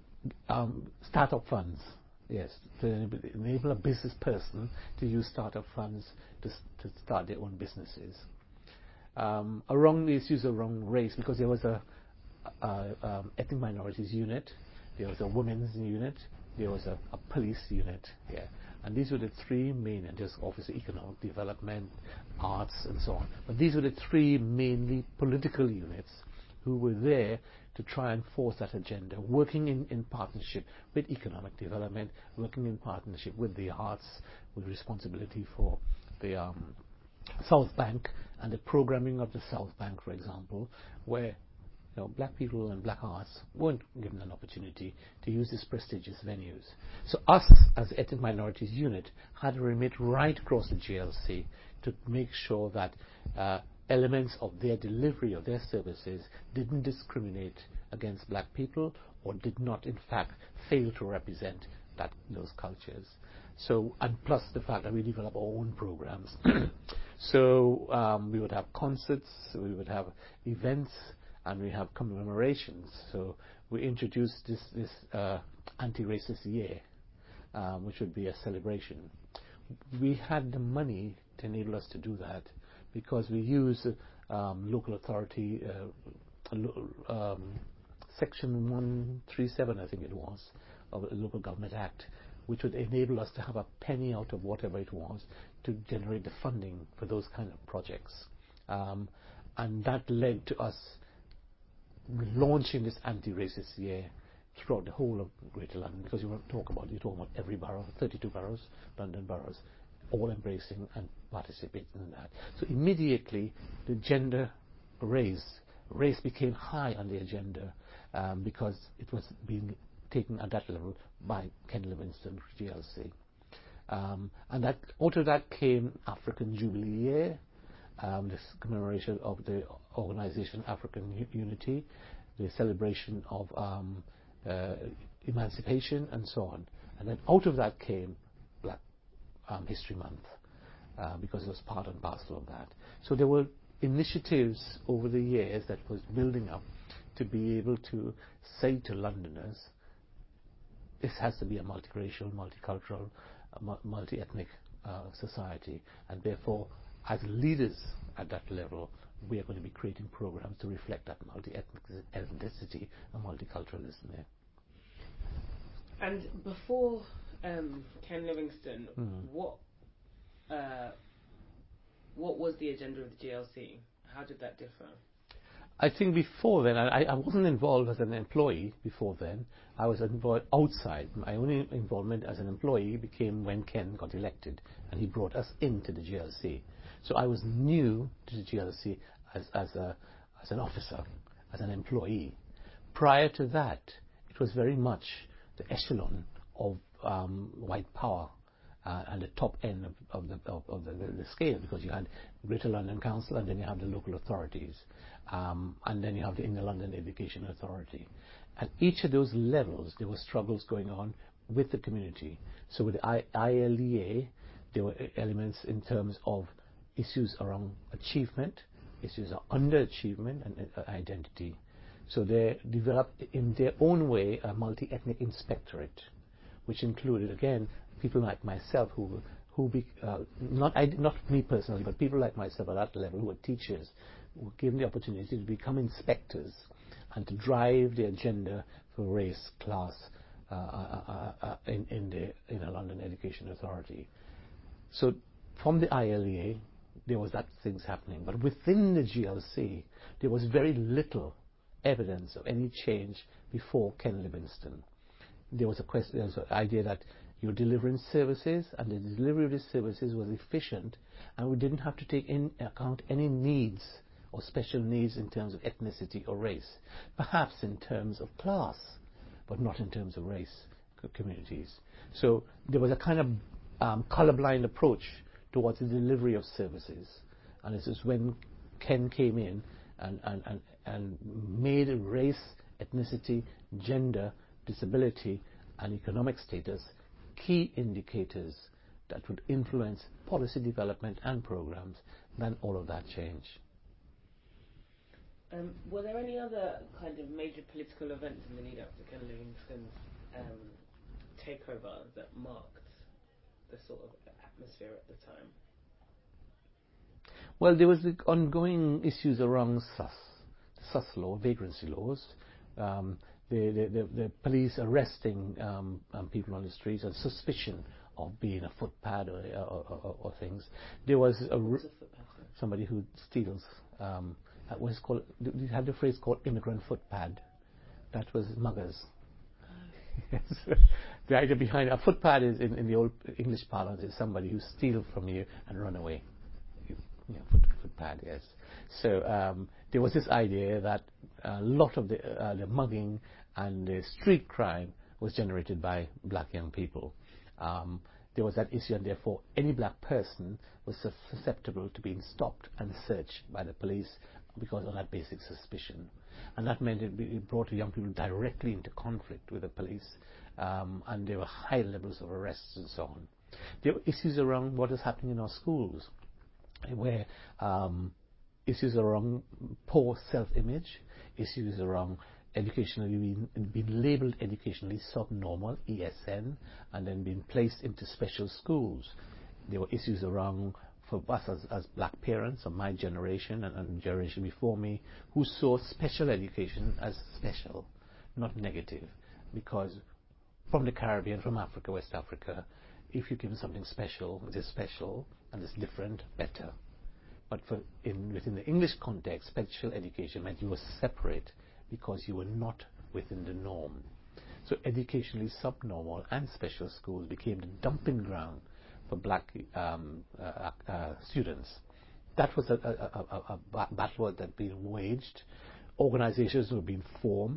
Um, startup funds, yes, to enable a business person to use startup funds to, to start their own businesses. Um, around the issues around race, because there was a, a um, ethnic minorities unit, there was a women's unit, there was a, a police unit, yeah. And these were the three main, and just obviously economic development, arts, and so on. But these were the three mainly political units who were there to try and force that agenda, working in, in partnership with economic development, working in partnership with the arts, with responsibility for the um, South Bank and the programming of the South Bank, for example, where you know, black people and black arts weren't given an opportunity to use these prestigious venues. So us, as the Ethnic Minorities Unit, had to remit right across the G L C to make sure that uh, elements of their delivery of their services didn't discriminate against black people, or did not, in fact, fail to represent that those cultures. So, and plus the fact that we develop our own programs. So um, we would have concerts, we would have events, and we have commemorations. So we introduced this, this uh, anti-racist year, um, which would be a celebration. We had the money to enable us to do that, because we use um, local authority, uh, lo um, section one thirty-seven, I think it was, of the Local Government Act, which would enable us to have a penny out of whatever it was to generate the funding for those kind of projects. Um, and that led to us launching this anti-racist year throughout the whole of Greater London, because you want to talk about, you talk about every borough, thirty-two boroughs, London boroughs, all embracing and participating in that. So immediately the gender raised, race became high on the agenda, um, because it was being taken at that level by Ken Livingstone, G L C. Um, and that, out of that came African Jubilee Year, um, this commemoration of the organization African U Unity, the celebration of um, uh, emancipation, and so on. And then out of that came Black um, History Month, uh, because it was part and parcel of that. So there were initiatives over the years that was building up to be able to say to Londoners, this has to be a multiracial, multicultural, uh, multi-ethnic uh, society, and therefore, as leaders at that level, we are going to be creating programs to reflect that multi-ethnicity and multiculturalism there.
And before um, Ken Livingstone,
Mm.
what uh, what was the agenda of the G L C? How did that differ?
I think before then, I, I wasn't involved as an employee before then. I was involved outside. My only involvement as an employee became when Ken got elected, and he brought us into the G L C. So I was new to the G L C as, as, a, as an officer, as an employee. Prior to that, it was very much the echelon of um, white power uh, and the top end of, of, the, of, of the, the, the scale, because you had Greater London Council, and then you have the local authorities, um, and then you have the Inner London Education Authority. At each of those levels, there were struggles going on with the community. So with the I L E A, there were elements in terms of issues around achievement, issues of underachievement, and uh, identity. So they developed in their own way a multi-ethnic inspectorate, which included, again, people like myself who who be, uh, not I, not me personally, but people like myself at that level who were teachers, who were given the opportunity to become inspectors and to drive the agenda for race, class uh, uh, uh, uh, in in the in the London Education Authority. So from the I L E A, there was that things happening, but within the G L C, there was very little evidence of any change before Ken Livingstone. There was a question, there was an idea that you're delivering services, and the delivery of the services was efficient, and we didn't have to take in account any needs or special needs in terms of ethnicity or race, perhaps in terms of class, but not in terms of race communities. So there was a kind of um, colorblind approach towards the delivery of services, and this is when Ken came in and, and, and, and made race, ethnicity, gender, disability, and economic status key indicators that would influence policy development and programs. Then all of that changed.
Um, were there any other kind of major political events in the lead up to Ken Livingstone's um, takeover that marked the sort of atmosphere at the time?
Well, there was the ongoing issues around S U S, the S U S law, vagrancy laws, um, the, the, the, the police arresting um, um, people on the streets on suspicion of being a footpad or, or, or, or things. There was a,
What's a footpad?
somebody who steals. Um, what is called? You had the phrase called immigrant footpad. That was muggers. Yes. The idea behind a footpad is in, in the old English parlance is somebody who steals from you and run away. You know, foot, footpad, yes. So um, there was this idea that a lot of the, uh, the mugging and the street crime was generated by black young people. Um, there was that issue, and therefore any black person was susceptible to being stopped and searched by the police because of that basic suspicion. And that meant it, it brought young people directly into conflict with the police, um, and there were high levels of arrests and so on. There were issues around what is happening in our schools, where um, issues around poor self-image, issues around educationally being, being labelled educationally subnormal, E S N, and then being placed into special schools. There were issues around, for us as, as black parents of my generation and, and the generation before me, who saw special education as special, not negative, because from the Caribbean, from Africa, West Africa, if you give something special, it is special, and it's different, better. But for in, within the English context, special education meant you were separate because you were not within the norm. So educationally subnormal and special schools became the dumping ground for black um, uh, uh, students. That was a, a, a, a battle that had been waged. Organizations were being formed.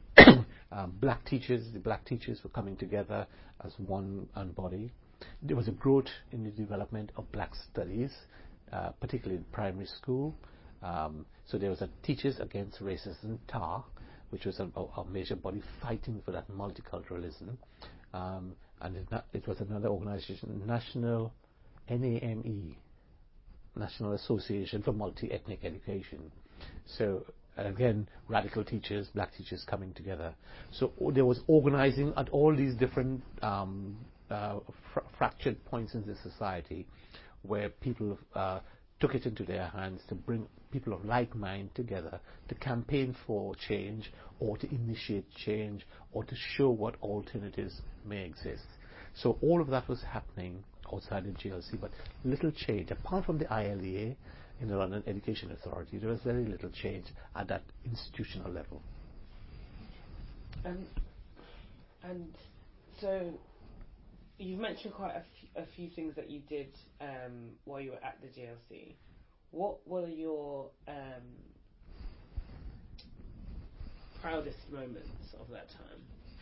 um, black teachers, the black teachers were coming together as one body. There was a growth in the development of black studies, uh, particularly in primary school. Um, so there was a Teachers Against Racism, T A R, which was a, a major body fighting for that multiculturalism. Um, and it, it was another organization, National N A M E, National Association for Multi-Ethnic Education. So again, radical teachers, black teachers coming together. So there was organizing at all these different um, uh, fr fractured points in the society, where people uh, took it into their hands to bring people of like mind together to campaign for change, or to initiate change, or to show what alternatives may exist. So all of that was happening outside the G L C, but little change. Apart from the I L E A in the London Education Authority, there was very little change at that institutional level.
Um, and so you've mentioned quite a, f a few things that you did um, while you were at the G L C. What were your um, proudest moments of that time?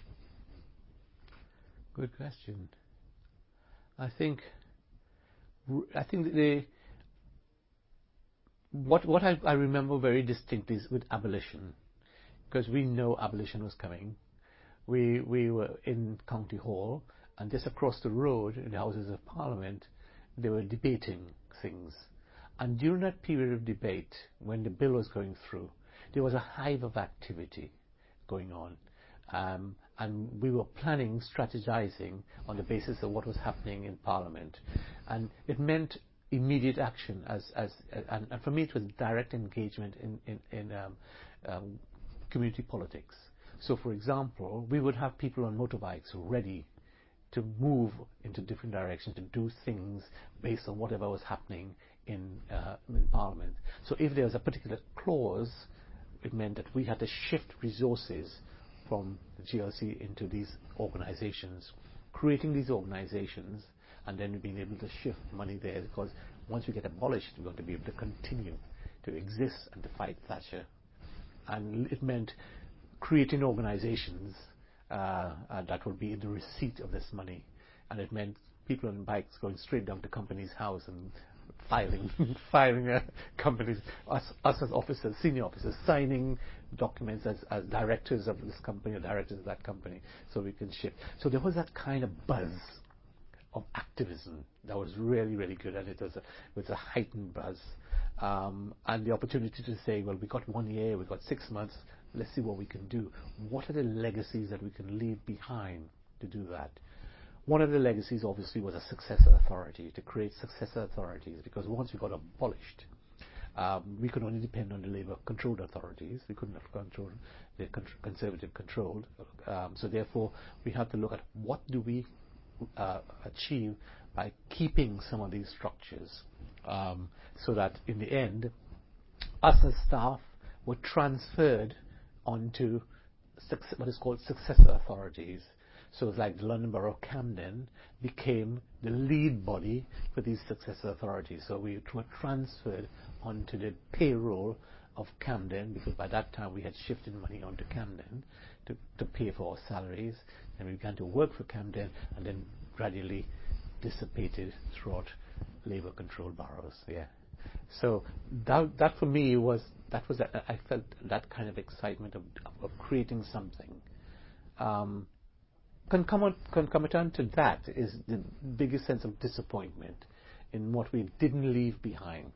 Good question. I think I think the what what I, I remember very distinctly is with abolition. because we know abolition was coming. We we were in County Hall, and just across the road in the Houses of Parliament, they were debating things. And during that period of debate, when the bill was going through, there was a hive of activity going on. Um, and we were planning, strategizing on the basis of what was happening in Parliament. And it meant immediate action, as, as, and, and for me it was direct engagement in, in, in um, um, community politics. So for example, we would have people on motorbikes ready to move into different directions, to do things based on whatever was happening in, uh, in Parliament. So if there was a particular clause, it meant that we had to shift resources from the G L C into these organizations, creating these organizations, and then being able to shift money there, because once we get abolished, we're going to be able to continue to exist and to fight Thatcher. And it meant creating organizations uh, uh, that would be in the receipt of this money. And it meant people on bikes going straight down to company's house and filing, filing uh, companies, us, us as officers, senior officers, signing documents as, as directors of this company or directors of that company, so we can shift. So there was that kind of buzz of activism that was really, really good, and it was a, it was a heightened buzz. Um, and the opportunity to say, well, we got one year, we got six months, let's see what we can do. What are the legacies that we can leave behind to do that? One of the legacies, obviously, was a successor authority, to create successor authorities, because once we got abolished, um, we could only depend on the Labour-controlled authorities. We couldn't have controlled the con Conservative-controlled. Um, so therefore, we had to look at what do we uh, achieve by keeping some of these structures, um, so that in the end, us as staff were transferred onto what is called successor authorities. So it's like the London Borough of Camden became the lead body for these successor authorities. So we were transferred onto the payroll of Camden, because by that time we had shifted money onto Camden to, to pay for our salaries. And we began to work for Camden, and then gradually dissipated throughout Labour-controlled boroughs. Yeah. So that, that for me was, that was, a, I felt that kind of excitement of, of creating something. Um, Concomitant to that is the biggest sense of disappointment in what we didn't leave behind,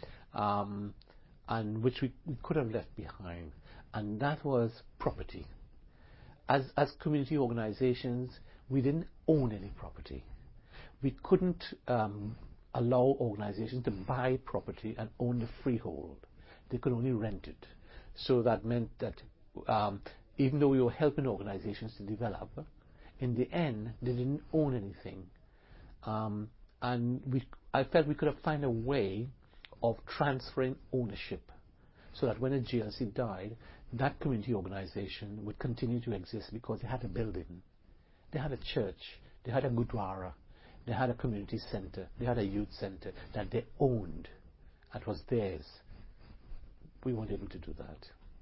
um, and which we, we could have left behind, and that was property. As, as community organizations, we didn't own any property. We couldn't um, allow organizations to buy property and own the freehold. They could only rent it. So that meant that um, even though we were helping organizations to develop, in the end, they didn't own anything. Um, and we, I felt we could have found a way of transferring ownership, so that when the G L C died, that community organization would continue to exist, because they had a building, they had a church, they had a gurdwara, they had a community center, they had a youth center that they owned. That was theirs. We weren't able to do that.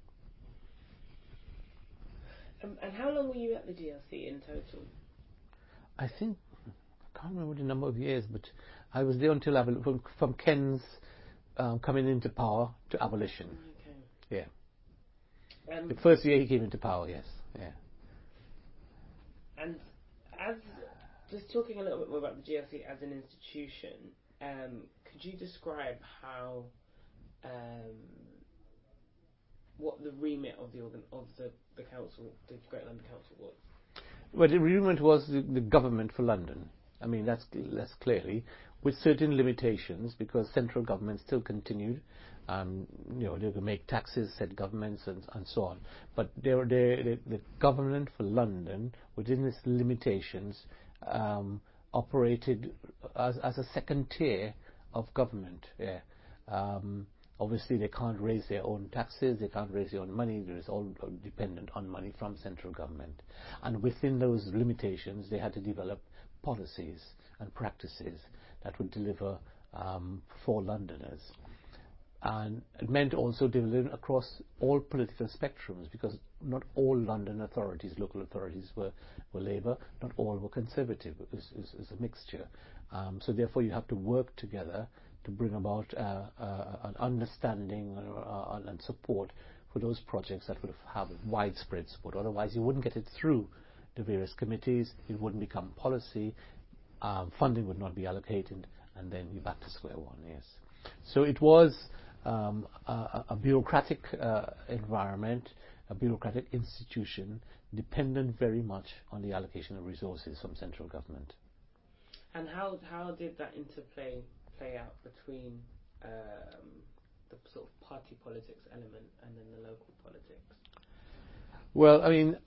Um, and how long were you at the G L C in total? I
think, I can't remember the number of years, but I was there until abol from, from Ken's um, coming into power to abolition. Okay. Yeah. Um, the first year he came into power, yes. Yeah.
And as, just talking a little bit more about the G L C as an institution, um, could you describe how, um, what the remit of the organ of the, the council, the Greater London Council was?
Well, the remit was the, the government for London. I mean, that's less clearly, with certain limitations, because central government still continued. Um, you know, they could make taxes, set governments, and, and so on. But they were they, the, the government for London, within its limitations, um, operated as, as a second tier of government. Yeah. Um, Obviously, they can't raise their own taxes, they can't raise their own money, there is all dependent on money from central government. And within those limitations, they had to develop policies and practices that would deliver um, for Londoners. And it meant also delivering across all political spectrums, because not all London authorities, local authorities, were, were Labour, not all were Conservative. It was, it was a mixture. Um, so therefore, you have to work together to bring about uh, uh, an understanding uh, and support for those projects that would have widespread support. Otherwise, you wouldn't get it through the various committees, it wouldn't become policy, um, funding would not be allocated, and then you're back to square one, yes. So it was um, a, a bureaucratic uh, environment, a bureaucratic institution, dependent very much on the allocation of resources from central government.
And how how did that interplay play out between um, the sort of party politics element and then the local politics?
Well, I mean,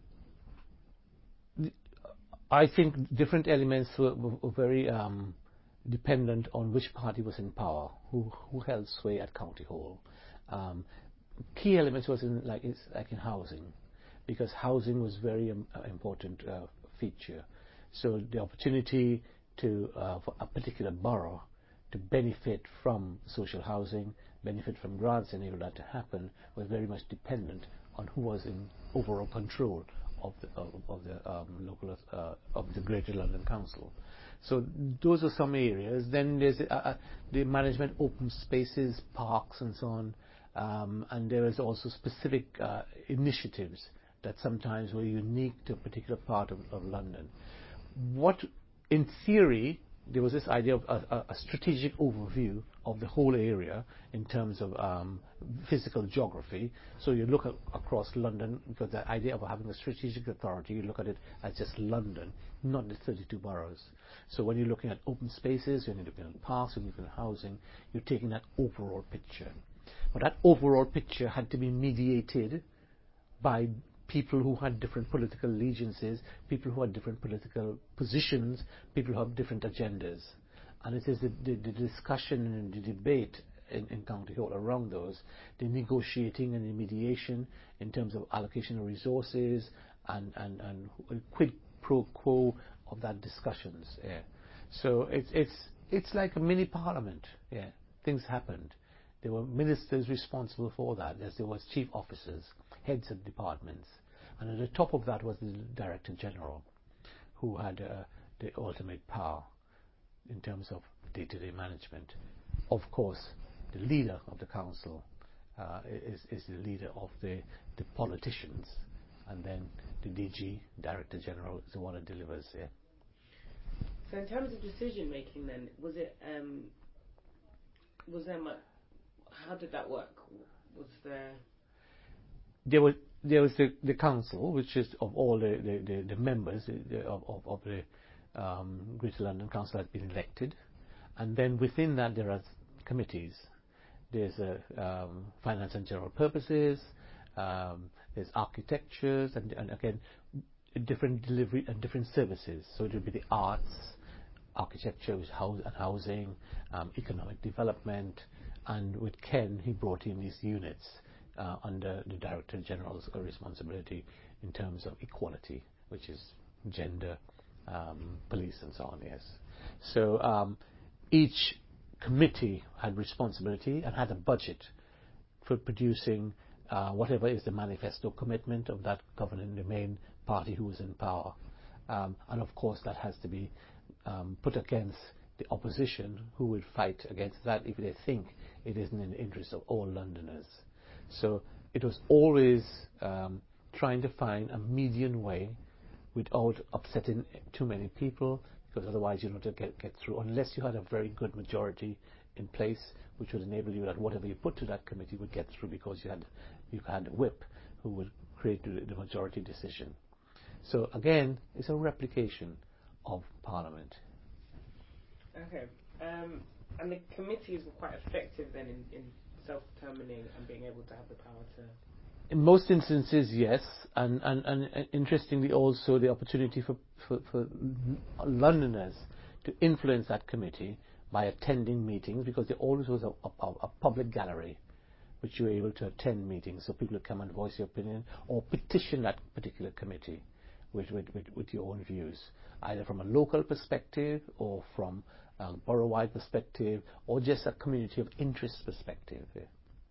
I think different elements were, were very um, dependent on which party was in power, who who held sway at County Hall. Um, key elements was in like it's like in housing, because housing was very um, important uh, feature. So the opportunity to uh, for a particular borough to benefit from social housing, benefit from grants, enable that to happen, was very much dependent on who was in overall control of the of, of the um, local uh, of the Greater London Council. So those are some areas. Then there's uh, uh, the management, open spaces, parks, and so on. Um, and there is also specific uh, initiatives that sometimes were unique to a particular part of, of London. What, in theory, there was this idea of a, a strategic overview of the whole area in terms of um, physical geography. So you look at, across London, because the idea of having a strategic authority, you look at it as just London, not the thirty-two boroughs. So when you're looking at open spaces, when you're looking at parks, when you're looking at housing, you're taking that overall picture. But that overall picture had to be mediated by people who had different political allegiances, people who had different political positions, people who have different agendas. And it is the, the, the discussion and the debate in, in County Hall around those, the negotiating and the mediation in terms of allocation of resources and, and, and quid pro quo of that discussions. Yeah. So it's, it's, it's like a mini parliament. Yeah. Things happened. There were ministers responsible for that, as there was chief officers, heads of departments. And at the top of that was the Director General, who had uh, the ultimate power in terms of day-to-day management. Of course, the leader of the council uh, is, is the leader of the, the politicians, and then the D G, Director General, is the one that delivers. Yeah.
So in terms of decision making, then was it um, was there much? How did that work? Was there?
There was there was the, the council, which is of all the, the, the, the members the, of, of, of the um, Greater London Council has been elected, and then within that there are committees. There's a um, finance and general purposes. Um, there's architectures, and, and again different delivery and different services. So it would be the arts, architecture, house and housing, um, economic development. And with Ken, he brought in these units uh, under the Director General's responsibility in terms of equality, which is gender, um, police, and so on. Yes. So um, each committee had responsibility and had a budget for producing uh, whatever is the manifesto commitment of that governing the main party who is in power, um, and of course that has to be um, put against the opposition, who would fight against that if they think it isn't in the interest of all Londoners. So it was always um, trying to find a median way without upsetting too many people, because otherwise you don't get, get through, unless you had a very good majority in place, which would enable you that whatever you put to that committee would get through, because you had you had a whip who would create the, the majority decision. So again, it's a replication of Parliament.
Okay. Um, and the committees were quite effective then in, in self-determining and being able to have the power to...
In most instances, yes. And, and, and interestingly also the opportunity for, for, for Londoners to influence that committee by attending meetings, because there always was a, a, a public gallery which you were able to attend meetings, so people would come and voice your opinion or petition that particular committee with, with, with, with your own views, either from a local perspective or from a borough-wide perspective or just a community of interest perspective. Yeah.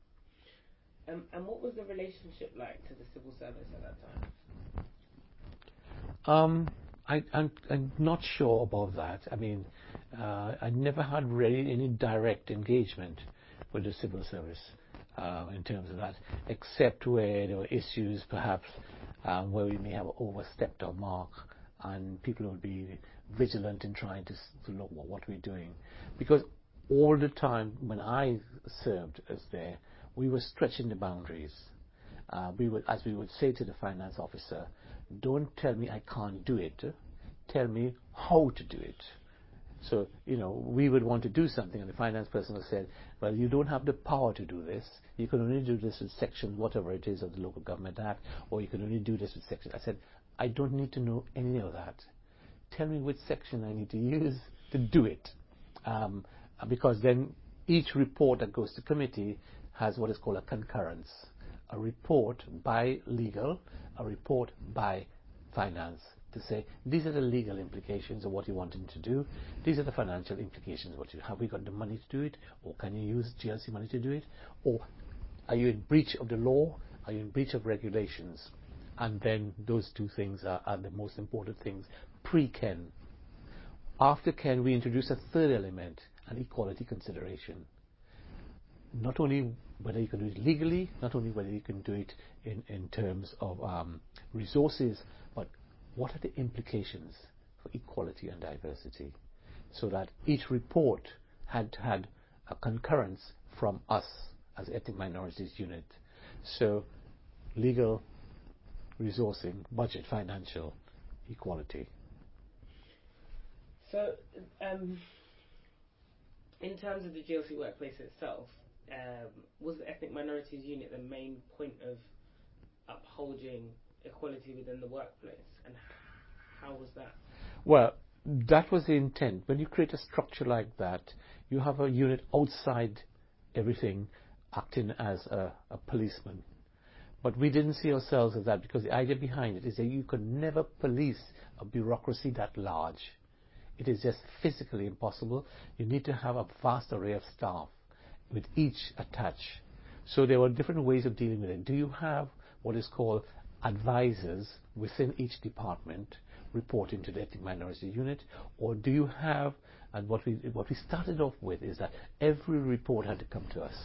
Um, and what was the relationship like to the civil service at that time?
Um, I, I'm, I'm not sure about that. I mean, uh, I never had really any direct engagement with the civil service. uh, in terms of that, except where there were issues perhaps um, where we may have overstepped our mark, and people will be vigilant in trying to, to look at what we're doing. Because all the time when I served as there, we were stretching the boundaries. Uh, we would, as we would say to the finance officer, don't tell me I can't do it, tell me how to do it. So, you know, we would want to do something, and the finance person would say, well, you don't have the power to do this. You can only do this with section whatever it is of the Local Government Act, or you can only do this with section. I said, I don't need to know any of that. Tell me which section I need to use to do it. Um, because then each report that goes to committee has what is called a concurrence. A report by legal, a report by finance, to say, these are the legal implications of what you want him to do, these are the financial implications of what you have we got the money to do it, or can you use G L C money to do it, or are you in breach of the law, are you in breach of regulations? And then those two things are, are the most important things pre-Ken. After Ken, we introduce a third element, an equality consideration. Not only whether you can do it legally, not only whether you can do it in, in terms of um, resources, but what are the implications for equality and diversity? So that each report had had a concurrence from us as Ethnic Minorities Unit. So legal, resourcing, budget, financial, equality.
So, um, in terms of the G L C workplace itself, um, was the Ethnic Minorities Unit the main point of upholding equality within the workplace, and how was that?
Well, that was the intent. When you create a structure like that, you have a unit outside everything acting as a, a policeman. But we didn't see ourselves as that, because the idea behind it is that you could never police a bureaucracy that large. It is just physically impossible. You need to have a vast array of staff with each attached. So there were different ways of dealing with it. Do you have what is called advisors within each department reporting to the Ethnic Minority Unit, or do you have, and what we what we started off with is that every report had to come to us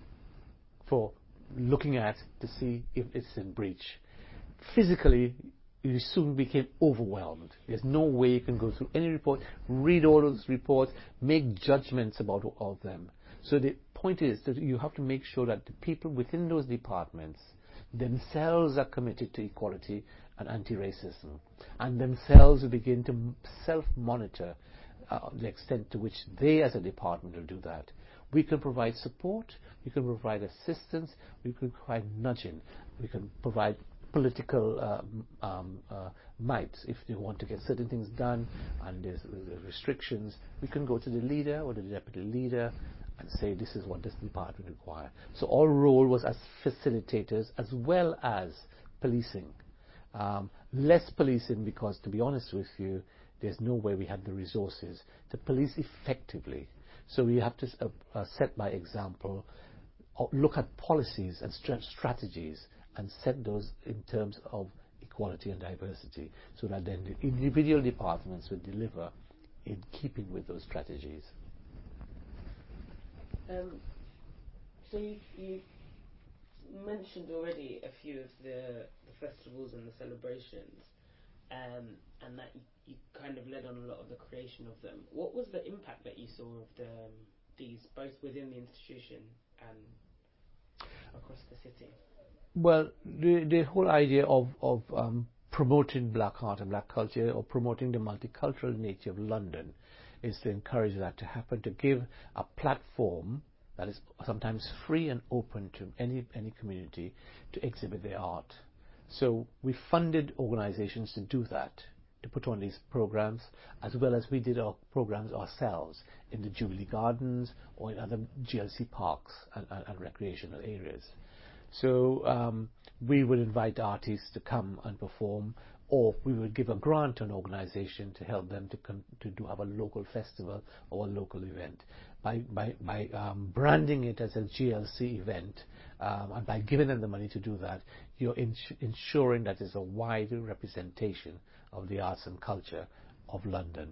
for looking at to see if it's in breach. Physically, you soon became overwhelmed. There's no way you can go through any report, read all those reports, make judgments about all of them. So the point is that you have to make sure that the people within those departments themselves are committed to equality and anti-racism, and themselves begin to self-monitor uh, the extent to which they as a department will do that. We can provide support, we can provide assistance, we can provide nudging, we can provide political uh, um, uh, might. If they want to get certain things done and there's, there's restrictions, we can go to the leader or the deputy leader and say this is what this department requires. So our role was as facilitators as well as policing. Um, less policing because, to be honest with you, there's no way we had the resources to police effectively. So we have to uh, uh, set by example, or look at policies and st- strategies and set those in terms of equality and diversity, so that then the individual departments will deliver in keeping with those strategies.
Um, so you, you mentioned already a few of the, the festivals and the celebrations, um, and that you, you kind of led on a lot of the creation of them. What was the impact that you saw of the, um, these, both within the institution and across the city?
Well, the, the whole idea of, of um, promoting black art and black culture, or promoting the multicultural nature of London, is to encourage that to happen, to give a platform that is sometimes free and open to any, any community to exhibit their art. So we funded organizations to do that, to put on these programs, as well as we did our programs ourselves in the Jubilee Gardens or in other G L C parks and, and, and recreational areas. So um, we would invite artists to come and perform, or we would give a grant to an organization to help them to come to do have a local festival or a local event. By by by um, branding it as a G L C event, um, and by giving them the money to do that, you're ins- ensuring that there's a wide representation of the arts and culture of London.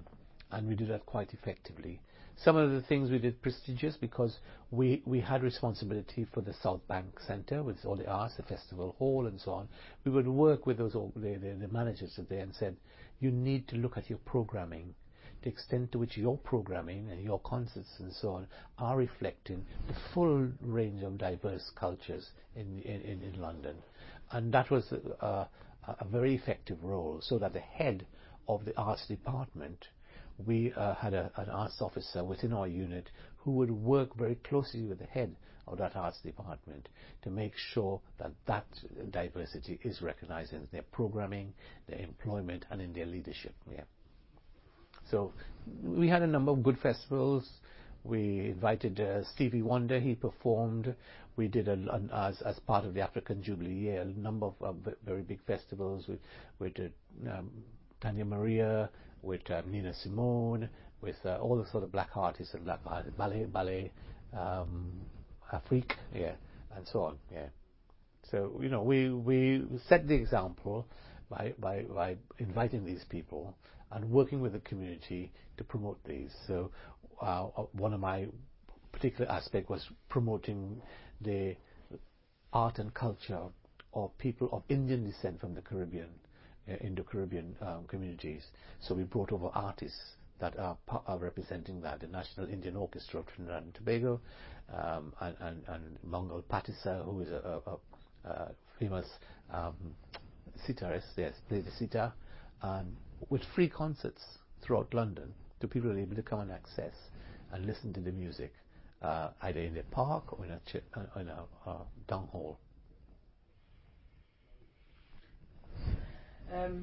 and we did that quite effectively. Some of the things we did prestigious because we, we had responsibility for the South Bank Centre with all the arts, the festival hall and so on. We would work with those the, the, the managers there and said, you need to look at your programming, the extent to which your programming and your concerts and so on are reflecting the full range of diverse cultures in, in, in London. And that was a, a very effective role, so that the head of the arts department, we uh, had a, an arts officer within our unit who would work very closely with the head of that arts department to make sure that that diversity is recognized in their programming, their employment, and in their leadership. Yeah. So we had a number of good festivals. We invited uh, Stevie Wonder. He performed. We did, a, an, as, as part of the African Jubilee Year, a number of uh, very big festivals. We, we did um, Tanya Maria, with um, Nina Simone, with uh, all the sort of black artists and black artists, ballet, ballet, um, Afrique, yeah, and so on, yeah. So, you know, we, we set the example by, by, by inviting these people and working with the community to promote these. So uh, one of my particular aspects was promoting the art and culture of people of Indian descent from the Caribbean, Indo-Caribbean um, communities. So we brought over artists that are, are representing that, the National Indian Orchestra of Trinidad and Tobago, um, and, and, and Mangal Patisa, who is a, a, a famous um, sitarist, yes, played the sitar, and with free concerts throughout London, so people are able to come and access and listen to the music, uh, either in the park or in a, ch- in a uh, down hall.
Um,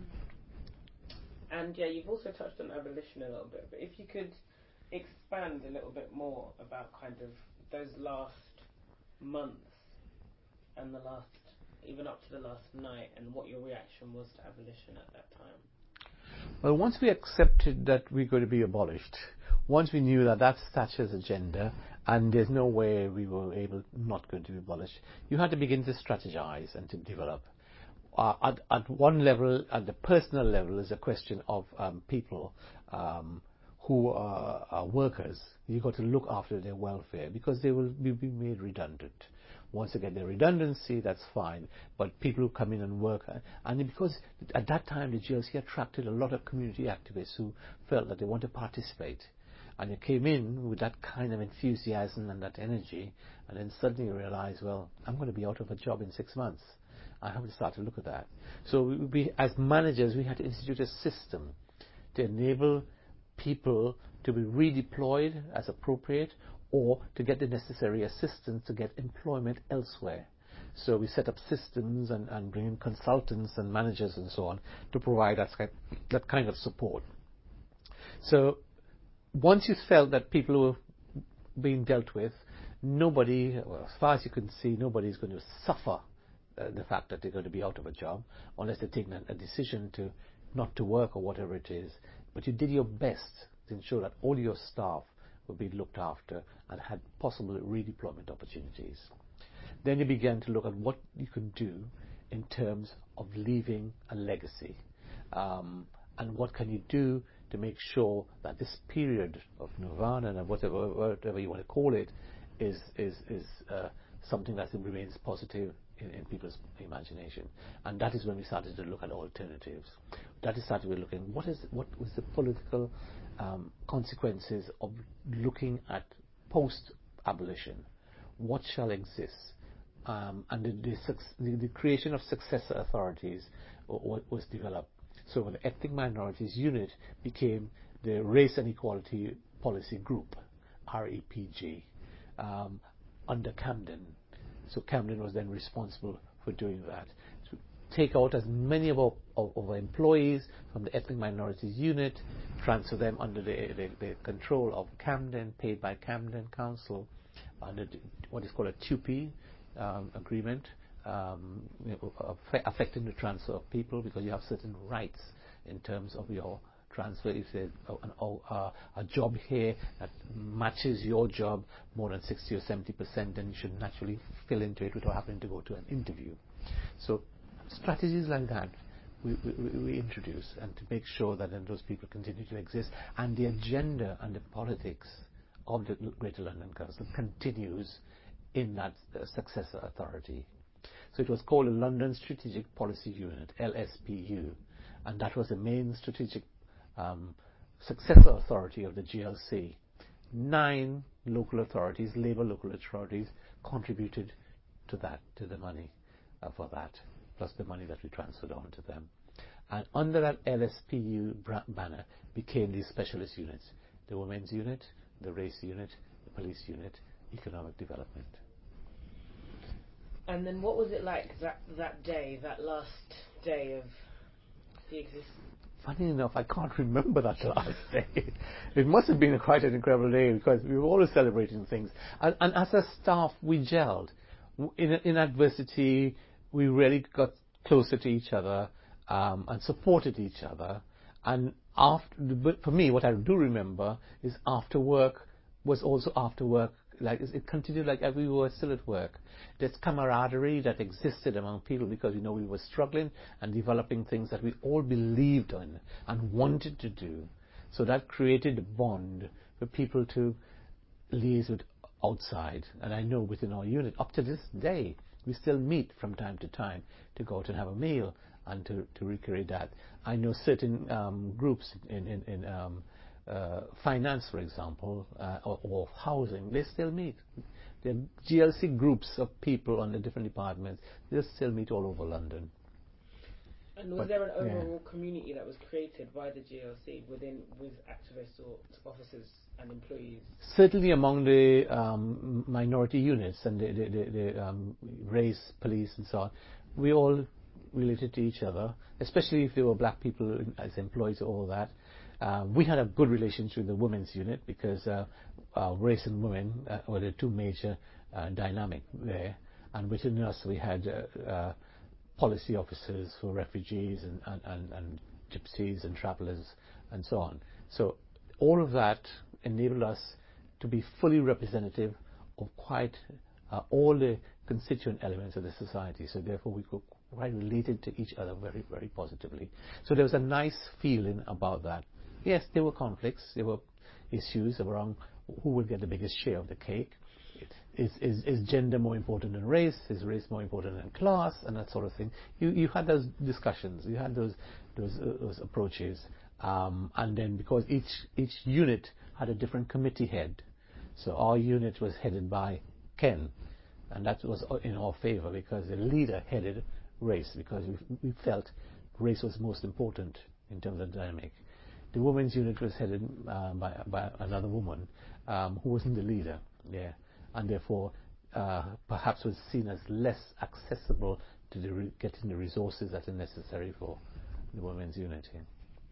and yeah, you've also touched on abolition a little bit, but if you could expand a little bit more about kind of those last months and the last, even up to the last night, and what your reaction was to abolition at that time.
Well, once we accepted that we're going to be abolished, once we knew that that's Thatcher's agenda and there's no way we were able not going to be abolished, you had to begin to strategize and to develop. Uh, at, at one level, at the personal level, is a question of um, people um, who are, are workers. You've got to look after their welfare because they will be, be made redundant. Once they get their redundancy, that's fine. But people who come in and work, and because at that time the G L C attracted a lot of community activists who felt that they want to participate. And you came in with that kind of enthusiasm and that energy, and then suddenly you realize, well, I'm going to be out of a job in six months. I have to start to look at that. So we, we, as managers, we had to institute a system to enable people to be redeployed as appropriate or to get the necessary assistance to get employment elsewhere. So we set up systems and, and bring in consultants and managers and so on to provide that, that kind of support. So once you felt that people were being dealt with, nobody, well, as far as you can see, nobody is going to suffer Uh, the fact that they're going to be out of a job unless they're taking a, a decision to not to work or whatever it is. But you did your best to ensure that all your staff would be looked after and had possible redeployment opportunities. Then you began to look at what you can do in terms of leaving a legacy, um, and what can you do to make sure that this period of nirvana and whatever, whatever you want to call it is is is uh, something that remains positive In, in people's imagination. And that is when we started to look at alternatives. That is started with looking what is what was the political um, consequences of looking at post-abolition. What shall exist? Um, and the, the, the creation of successor authorities was developed. So the Ethnic Minorities Unit became the Race and Equality Policy Group, R E P G, um, under Camden. So Camden was then responsible for doing that. To take out as many of our, of, of our employees from the Ethnic Minorities Unit, transfer them under the, the, the control of Camden, paid by Camden Council, under the, what is called a T U P E um, agreement, um, you know, affecting the transfer of people because you have certain rights in terms of your transfer. If there's an, uh, a job here that matches your job more than sixty or seventy percent, then you should naturally fill into it without having to go to an interview. So strategies like that we, we, we introduce, and to make sure that then those people continue to exist, and the agenda and the politics of the Greater London Council continues in that uh, successor authority. So it was called the London Strategic Policy Unit, L S P U, and that was the main strategic um, successor authority of the G L C. Nine local authorities, Labour local authorities, contributed to that, to the money uh, for that, plus the money that we transferred on to them. And under that L S P U banner became these specialist units: the Women's Unit, the Race Unit, the Police Unit, Economic Development.
And then what was it like that, that day, that last day of the existence?
Funny enough, I can't remember that last day. It must have been quite an incredible day because we were always celebrating things. And, and as a staff, we gelled. In, in adversity, we really got closer to each other um, and supported each other. And after, but for me, what I do remember is after work was also after work. Like it continued like we were still at work. There's camaraderie that existed among people because you know we were struggling and developing things that we all believed in and wanted to do. So that created a bond for people to liaise with outside. And I know within our unit, up to this day, we still meet from time to time to go out and have a meal and to, to recreate that. I know certain um, groups in, in, in um, Uh, finance, for example, uh, or, or housing, they still meet. The G L C groups of people on the different departments, they still meet all over London.
And was but, there an overall yeah. community that was created by the G L C within with activists or officers and employees?
Certainly among the um, minority units and the, the, the, the um, race, police and so on, we all related to each other, especially if there were black people as employees or all that. Uh, we had a good relationship with the women's unit because uh, uh, race and women uh, were the two major uh, dynamic there. And within us we had uh, uh, policy officers for refugees and, and, and, and gypsies and travellers and so on. So all of that enabled us to be fully representative of quite uh, all the constituent elements of the society. So therefore we could quite related to each other very, very positively. So there was a nice feeling about that. Yes, there were conflicts, there were issues around who will get the biggest share of the cake. Is, is, is gender more important than race? Is race more important than class? And that sort of thing. You, you had those discussions, you had those, those, uh, those approaches. Um, and then because each, each unit had a different committee head. So our unit was headed by Ken. And that was in our favor because the leader headed race because we, we felt race was most important in terms of dynamic. The women's unit was headed uh, by, by another woman um, who wasn't the leader, yeah, and therefore uh, perhaps was seen as less accessible to the re getting the resources that are necessary for the women's unit. Yeah.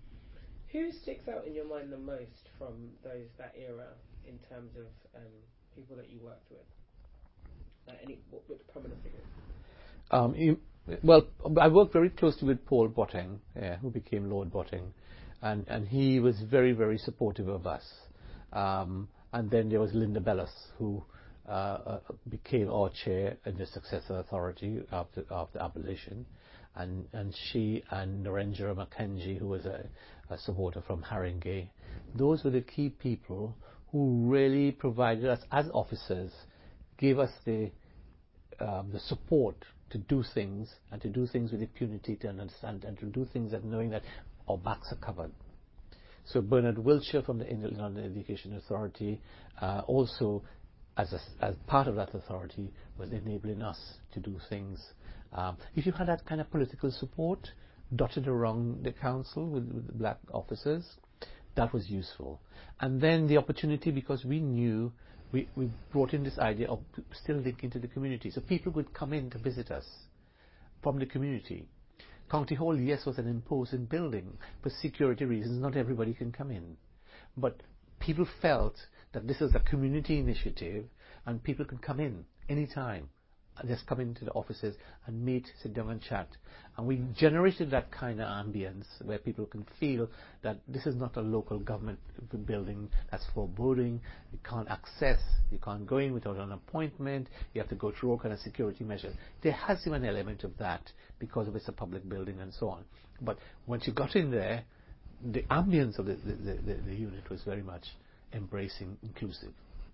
Who sticks out in your mind the most from those that era in terms of um, people that you worked with? Like any which prominent figures?
Um, you, well, I worked very closely with Paul Botting, yeah, who became Lord Botting. And, and he was very, very supportive of us. Um, and then there was Linda Bellis, who uh, uh, became our chair in the successor authority after, after abolition. And, and she and Narendra Mackenzie, who was a, a supporter from Haringey, those were the key people who really provided us, as officers, gave us the, um, the support to do things, and to do things with impunity, to understand, and to do things that knowing that our backs are covered. So Bernard Wiltshire from the London Education Authority uh, also, as, a, as part of that authority, was enabling us to do things. Um, if you had that kind of political support dotted around the council with, with black officers, that was useful. And then the opportunity, because we knew, we, we brought in this idea of still linking to the community. So people would come in to visit us from the community. County Hall, yes, was an imposing building. For security reasons, not everybody can come in. But people felt that this is a community initiative and people can come in any time just come into the offices and meet, sit down and chat. And we generated that kind of ambience where people can feel that this is not a local government building that's foreboding. You can't access, you can't go in without an appointment, you have to go through all kind of security measures. There has been an element of that because of it's a public building and so on. But once you got in there, the ambience of the, the, the, the unit was very much embracing, inclusive.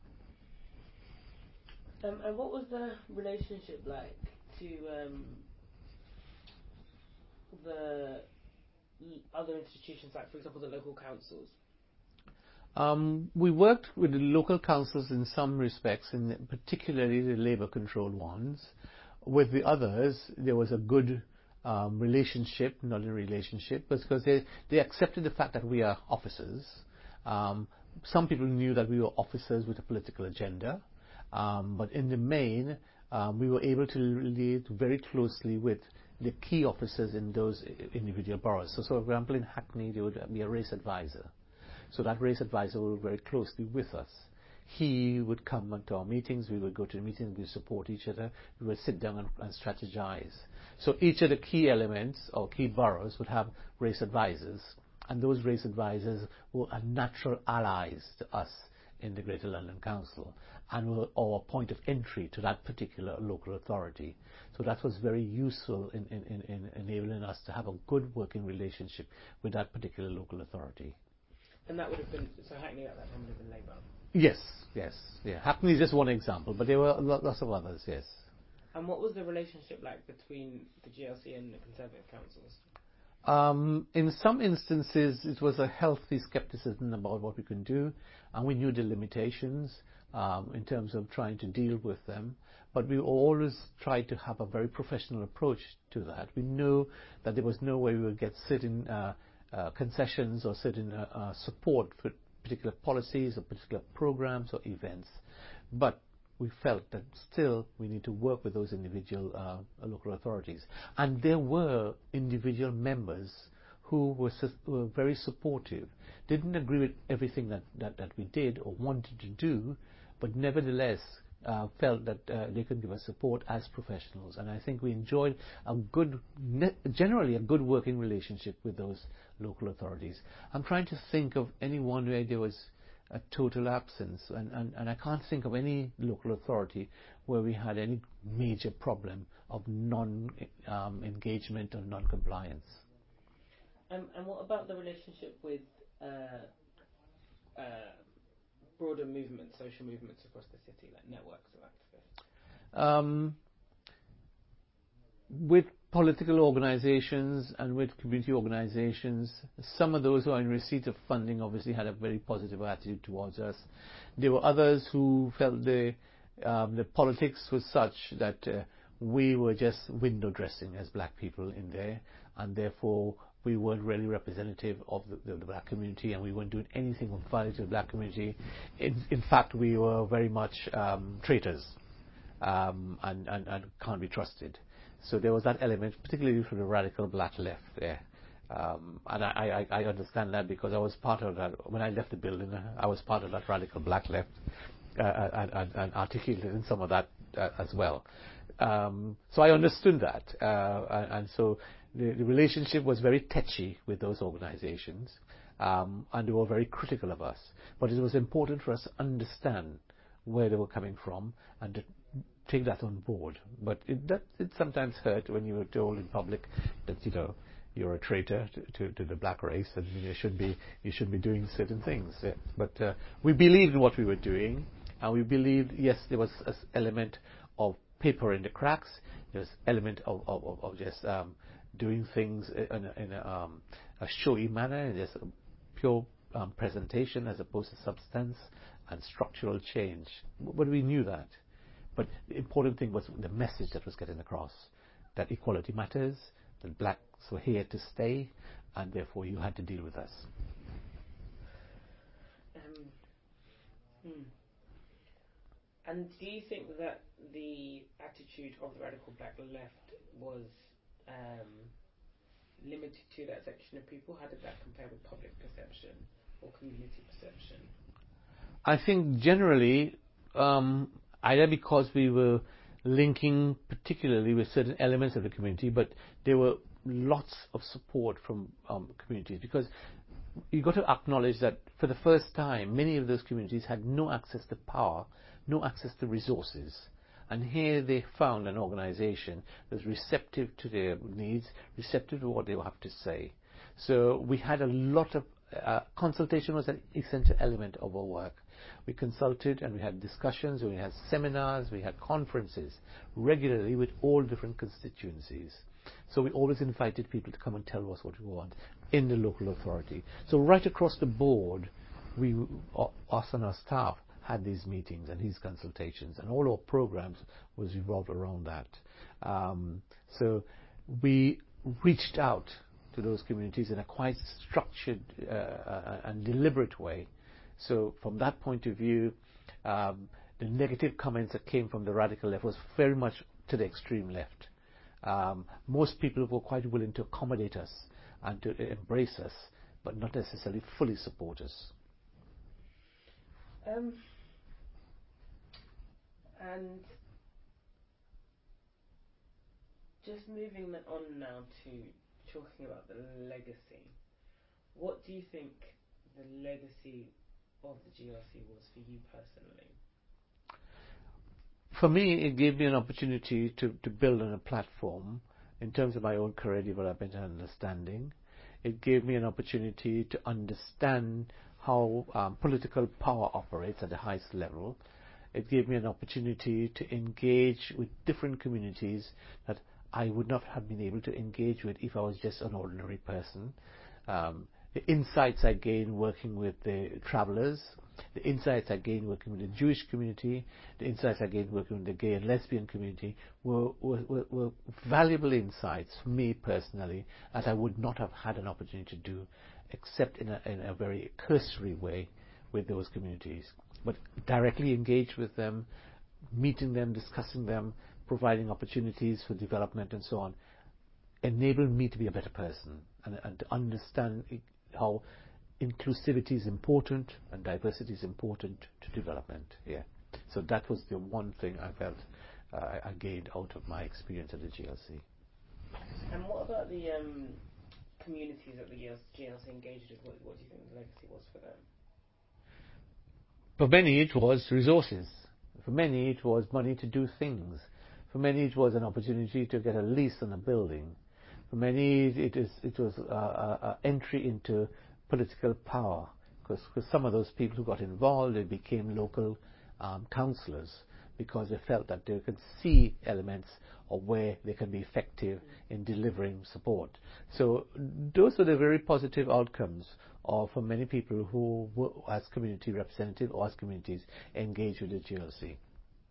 Um, and what was the relationship like to um, the other institutions, like, for example, the local councils?
Um, we worked with the local councils in some respects, in particularly the Labour-controlled ones. With the others, there was a good um, relationship, not a relationship, because they, they accepted the fact that we are officers. Um, some people knew that we were officers with a political agenda. Um, but in the main, um, we were able to relate very closely with the key officers in those individual boroughs. So, so, for example, in Hackney, there would be a race advisor. So that race advisor would work very closely with us. He would come to our meetings, we would go to the meetings, we would support each other, we would sit down and, and strategize. So each of the key elements or key boroughs would have race advisors, and those race advisors were natural allies to us in the Greater London Council, and were our point of entry to that particular local authority. So that was very useful in, in, in, in enabling us to have a good working relationship with that particular local authority.
And that would have been, so Hackney at that time would have been Labour?
Yes, yes, yeah. Hackney is just one example, but there were lots of others, yes.
And what was the relationship like between the G L C and the Conservative councils?
Um, in some instances, it was a healthy skepticism about what we can do, and we knew the limitations um, in terms of trying to deal with them. But we always tried to have a very professional approach to that. We knew that there was no way we would get certain uh, uh, concessions or certain uh, uh, support for particular policies or particular programs or events. But we felt that still we need to work with those individual uh, local authorities. And there were individual members who were, su- were very supportive, didn't agree with everything that, that, that we did or wanted to do, but nevertheless uh, felt that uh, they could give us support as professionals. And I think we enjoyed a good, generally a good working relationship with those local authorities. I'm trying to think of any one where there was a total absence, and, and, and I can't think of any local authority where we had any major problem of non-engagement um, or non-compliance.
Um, and what about the relationship with uh, uh, broader movements, social movements across the city, like networks of activists?
Um, with political organizations and with community organizations, some of those who are in receipt of funding obviously had a very positive attitude towards us. There were others who felt the, um, the politics was such that uh, we were just window dressing as black people in there, and therefore we weren't really representative of the, the, the black community, and we weren't doing anything of value to the black community. In, in fact, we were very much um, traitors um, and, and, and can't be trusted. So there was that element, particularly for the radical black left there. Um, and I, I, I understand that because I was part of that. When I left the building, I was part of that radical black left uh, and, and, and articulated in some of that uh, as well. Um, so I understood that. Uh, and, and so the, the relationship was very touchy with those organizations. Um, and they were very critical of us. But it was important for us to understand where they were coming from and to take that on board. But it, that, it sometimes hurt when you were told in public that, you know, you're a traitor to, to, to the black race and you should be you should be doing certain things. Yeah. But uh, we believed in what we were doing, and we believed, yes, there was an element of paper in the cracks. There was element of, of, of just um, doing things in, a, in a, um, a showy manner, just a pure um, presentation as opposed to substance and structural change. But we knew that. But the important thing was the message that was getting across, that equality matters, that blacks were here to stay, and therefore you had to deal with us.
Um, hmm. And do you think that the attitude of the radical black left was um, limited to that section of people? How did that compare with public perception or community perception?
I think generally, um, either because we were linking particularly with certain elements of the community, but there were lots of support from um, communities, because you've got to acknowledge that for the first time, many of those communities had no access to power, no access to resources. And here they found an organization that was receptive to their needs, receptive to what they have to say. So we had a lot of uh, consultation was an essential element of our work. We consulted and we had discussions, we had seminars, we had conferences regularly with all different constituencies. So we always invited people to come and tell us what we want in the local authority. So right across the board, we, us and our staff, had these meetings and these consultations, and all our programs was revolved around that. Um, so we reached out to those communities in a quite structured uh, and deliberate way. So from that point of view, um, the negative comments that came from the radical left was very much to the extreme left. Um, most people were quite willing to accommodate us and to embrace us, but not necessarily fully support us.
Um, and just moving on now to talking about the legacy. What do you think the legacy of the G L C was for you personally?
For me, it gave me an opportunity to, to build on a platform in terms of my own career development and understanding. It gave me an opportunity to understand how um, political power operates at the highest level. It gave me an opportunity to engage with different communities that I would not have been able to engage with if I was just an ordinary person. Um, the insights I gained working with the travelers, the insights I gained working with the Jewish community, the insights I gained working with the gay and lesbian community were, were, were, were valuable insights for me personally that I would not have had an opportunity to do except in a, in a very cursory way with those communities. But directly engage with them, meeting them, discussing them, providing opportunities for development and so on, enabled me to be a better person and, and to understand how inclusivity is important and diversity is important to development. Yeah. So that was the one thing I felt uh, I gained out of my experience at the G L C.
And what about the um, communities that the G L C engaged with? What, what do you think the legacy was for them?
For many it was resources. For many it was money to do things. For many it was an opportunity to get a lease on a building. For many it, is, it was an entry into political power, because some of those people who got involved, they became local um, councillors because they felt that they could see elements of where they can be effective in delivering support. So those were the very positive outcomes of for many people who were as community representatives or as communities engaged with the G L C.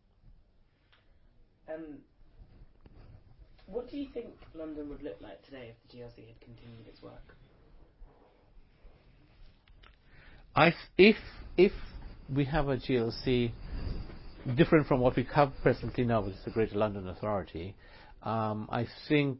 Um, what do you think London would look like today if the G L C had continued its work?
I, if if we have a G L C different from what we have presently now, which is the Greater London Authority, um, I think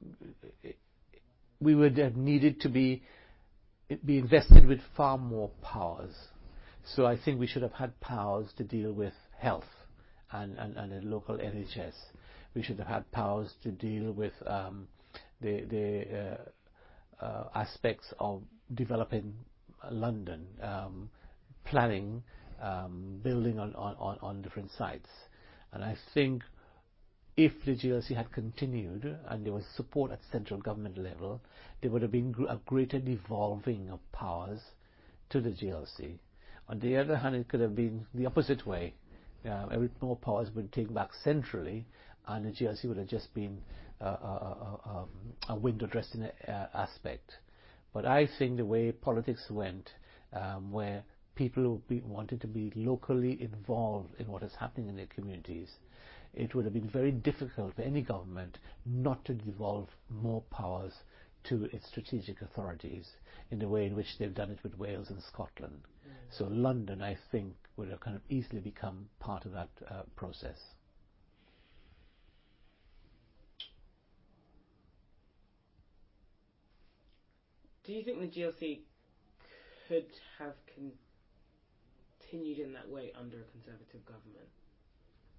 we would have needed to be be invested with far more powers. So I think we should have had powers to deal with health and, and, and the local N H S. We should have had powers to deal with um, the, the uh, uh, aspects of developing London, um, planning, um, building on, on, on different sites. And I think if the G L C had continued and there was support at central government level, there would have been a greater devolving of powers to the G L C. On the other hand, it could have been the opposite way. Uh, every more powers would be taken back centrally, and the G L C would have just been uh, a, a, a, a window dressing uh, aspect. But I think the way politics went, um, where people be, wanted to be locally involved in what is happening in their communities, it would have been very difficult for any government not to devolve more powers to its strategic authorities in the way in which they've done it with Wales and Scotland. Mm. So London, I think, would have kind of easily become part of that uh, process.
Do you think the G L C could have continued in that way under a Conservative government?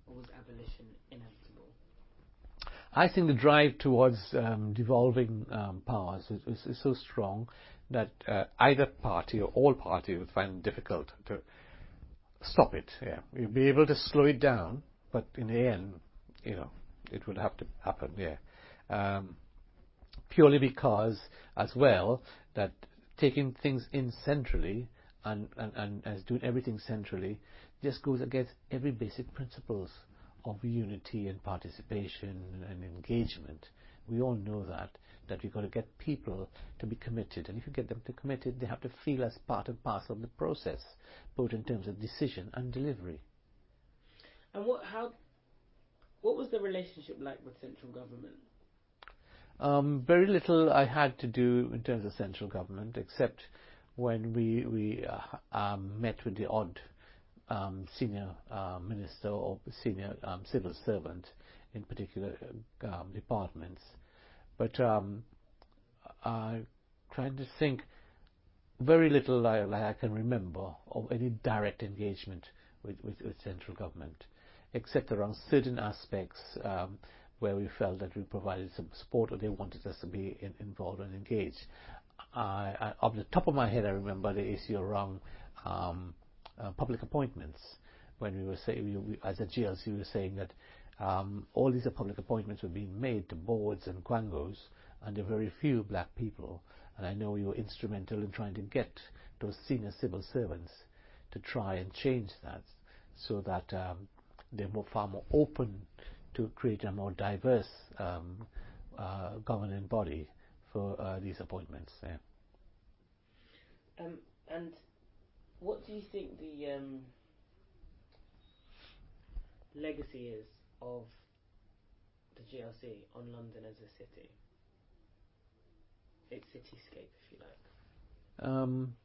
or was abolition inevitable?
I think the drive towards um, devolving um, powers is, is, is so strong that uh, either party or all parties would find it difficult to stop it. Yeah, you'll be able to slow it down, but in the end, you know, it would have to happen. Yeah, um, purely because, as well, that taking things in centrally and and, and as doing everything centrally just goes against every basic principles of unity and participation and engagement. We all know that, that we've got to get people to be committed. And if you get them to committed, they have to feel as part and parcel of the process, both in terms of decision and delivery.
And what, how, what was the relationship like with central government?
Um, very little I had to do in terms of central government, except when we, we uh, um, met with the odd Um, senior uh, minister or senior um, civil servant in particular um, departments. But um, I'm trying to think, very little like, like I can remember of any direct engagement with, with, with central government, except around certain aspects um, where we felt that we provided some support or they wanted us to be in, involved and engaged. I, I, off the top of my head, I remember the issue around um, Uh, public appointments, when we were saying, we, we, as a G L C, we were saying that um, all these public appointments were being made to boards and quangos, and there were very few black people. And I know you were instrumental in trying to get those senior civil servants to try and change that, so that um, they're more, far more open to create a more diverse um, uh, governing body for uh, these appointments. Yeah.
Um, and what do you think the um, legacy is of the G L C on London as a city? Its cityscape, if you like.
Um,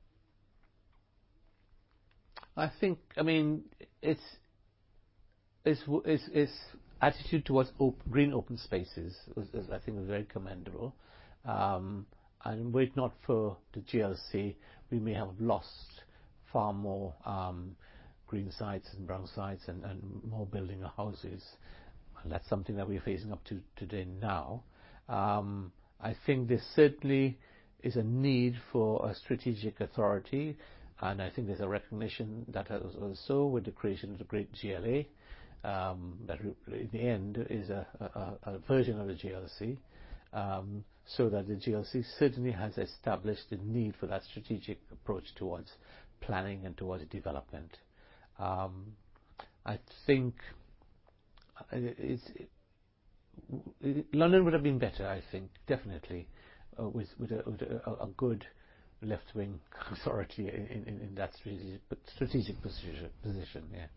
I think, I mean, it's its its, its attitude towards op- green open spaces was, was, I think, was very commendable. Um, and were it not for the G L C, we may have lost far more um, green sites and brown sites and, and more building of houses. And that's something that we're facing up to today now. Um, I think there certainly is a need for a strategic authority, and I think there's a recognition that also with the creation of the great G L A, um, that in the end is a, a, a version of the G L C, um, so that the G L C certainly has established the need for that strategic approach towards planning and towards development. Um, I think it's, it, London would have been better, I think, definitely, uh, with, with, a, with a, a good left-wing authority in, in, in that strategic, strategic position, position, yeah.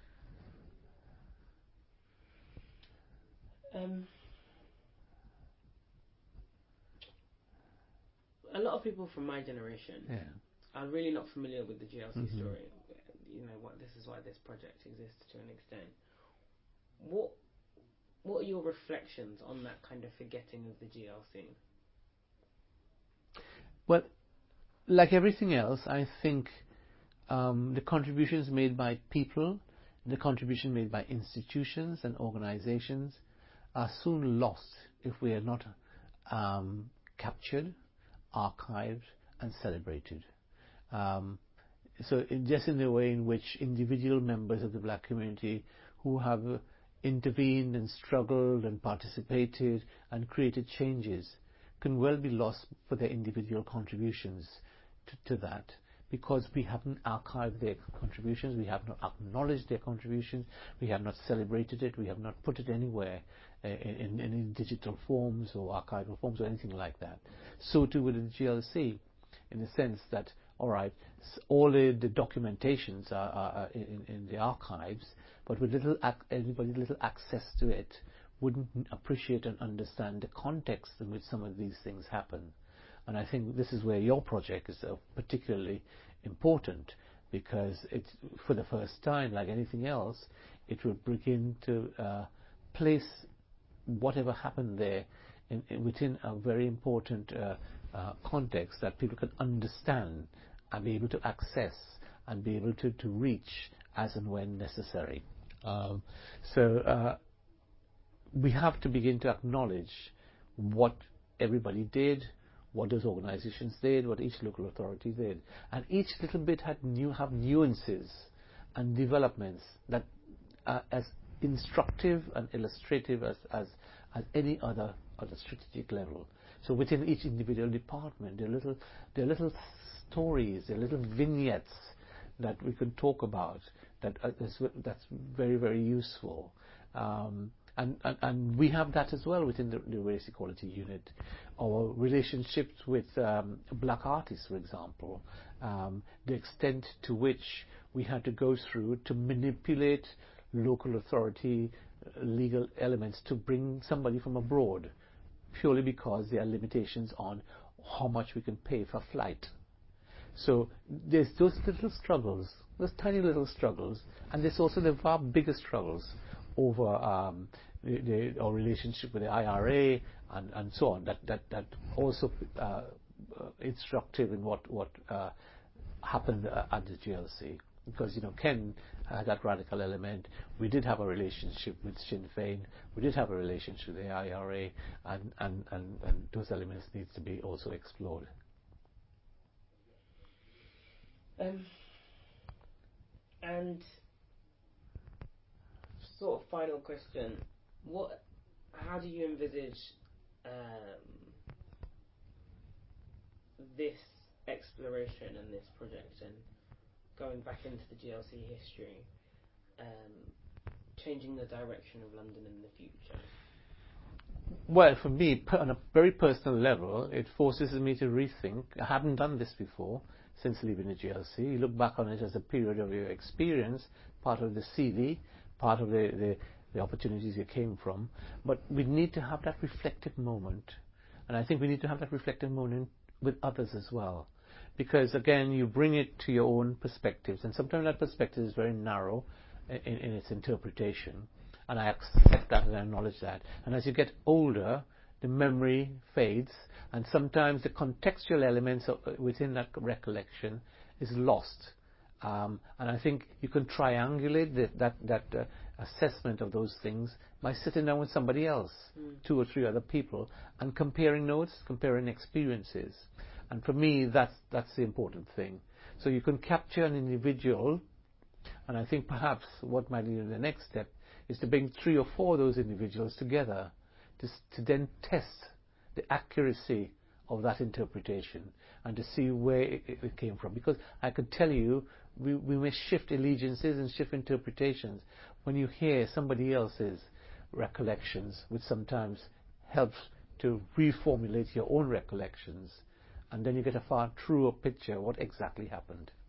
Um, a lot of people from my generation
yeah.
are really not familiar with the G L C
Mm-hmm.
story. You know, what this is why this project exists to an extent. What What are your reflections on that kind of forgetting of the G L C?
Well, like everything else, I think um, the contributions made by people, the contribution made by institutions and organizations are soon lost if we are not um, captured, archived, and celebrated. Um, so in, just in the way in which individual members of the black community who have intervened and struggled and participated and created changes can well be lost for their individual contributions to, to that, because we haven't archived their contributions, we have not acknowledged their contributions, we have not celebrated it, we have not put it anywhere uh, in, in any digital forms or archival forms or anything like that. So too with the G L C, in the sense that, all right, all the, the documentations are, are in, in the archives, but with little anybody little access to it wouldn't appreciate and understand the context in which some of these things happen. And I think this is where your project is uh, particularly important, because it's, for the first time, like anything else, it will begin to uh, place whatever happened there in, in, within a very important uh, uh, context that people can understand and be able to access and be able to, to reach as and when necessary. Um, so uh, we have to begin to acknowledge what everybody did, what those organizations did, what each local authority did. And each little bit had new have nuances and developments that are as instructive and illustrative as, as, as any other at a strategic level. So within each individual department, there are little, there are little stories, there are little vignettes that we can talk about that uh, is, that's very, very useful. Um, and, and, and we have that as well within the, the Race Equality Unit. Our relationships with um, black artists, for example, um, the extent to which we had to go through to manipulate local authority uh, legal elements to bring somebody from abroad, purely because there are limitations on how much we can pay for flight. So there's those little struggles, those tiny little struggles, and there's also the far bigger struggles over um, the, the, our relationship with the I R A and, and so on, that, that, that also uh, uh, instructive in what, what uh, happened uh, at the G L C. Because, you know, Ken had that radical element. We did have a relationship with Sinn Féin. We did have a relationship with the I R A, and, and, and, and those elements need to be also explored.
Um, and sort of final question: What? How do you envisage um, this exploration and this project and going back into the G L C history, um, changing the direction of London in the future?
Well, for me, on a very personal level, it forces me to rethink. I haven't done this before since leaving the G L C. You look back on it as a period of your experience, part of the C V, part of the, the, the opportunities you came from. But we need to have that reflective moment. And I think we need to have that reflective moment with others as well. Because, again, you bring it to your own perspectives. And sometimes that perspective is very narrow in, in its interpretation. And I accept that and I acknowledge that. And as you get older, the memory fades, and sometimes the contextual elements of, within that recollection is lost. Um, and I think you can triangulate the, that, that uh, assessment of those things by sitting down with somebody else, mm. two or three other people, and comparing notes, comparing experiences. And for me, that's, that's the important thing. So you can capture an individual, and I think perhaps what might be the next step is to bring three or four of those individuals together to, to then test the accuracy of that interpretation and to see where it, it came from. Because I could tell you, we, we may shift allegiances and shift interpretations when you hear somebody else's recollections, which sometimes helps to reformulate your own recollections, and then you get a far truer picture of what exactly happened.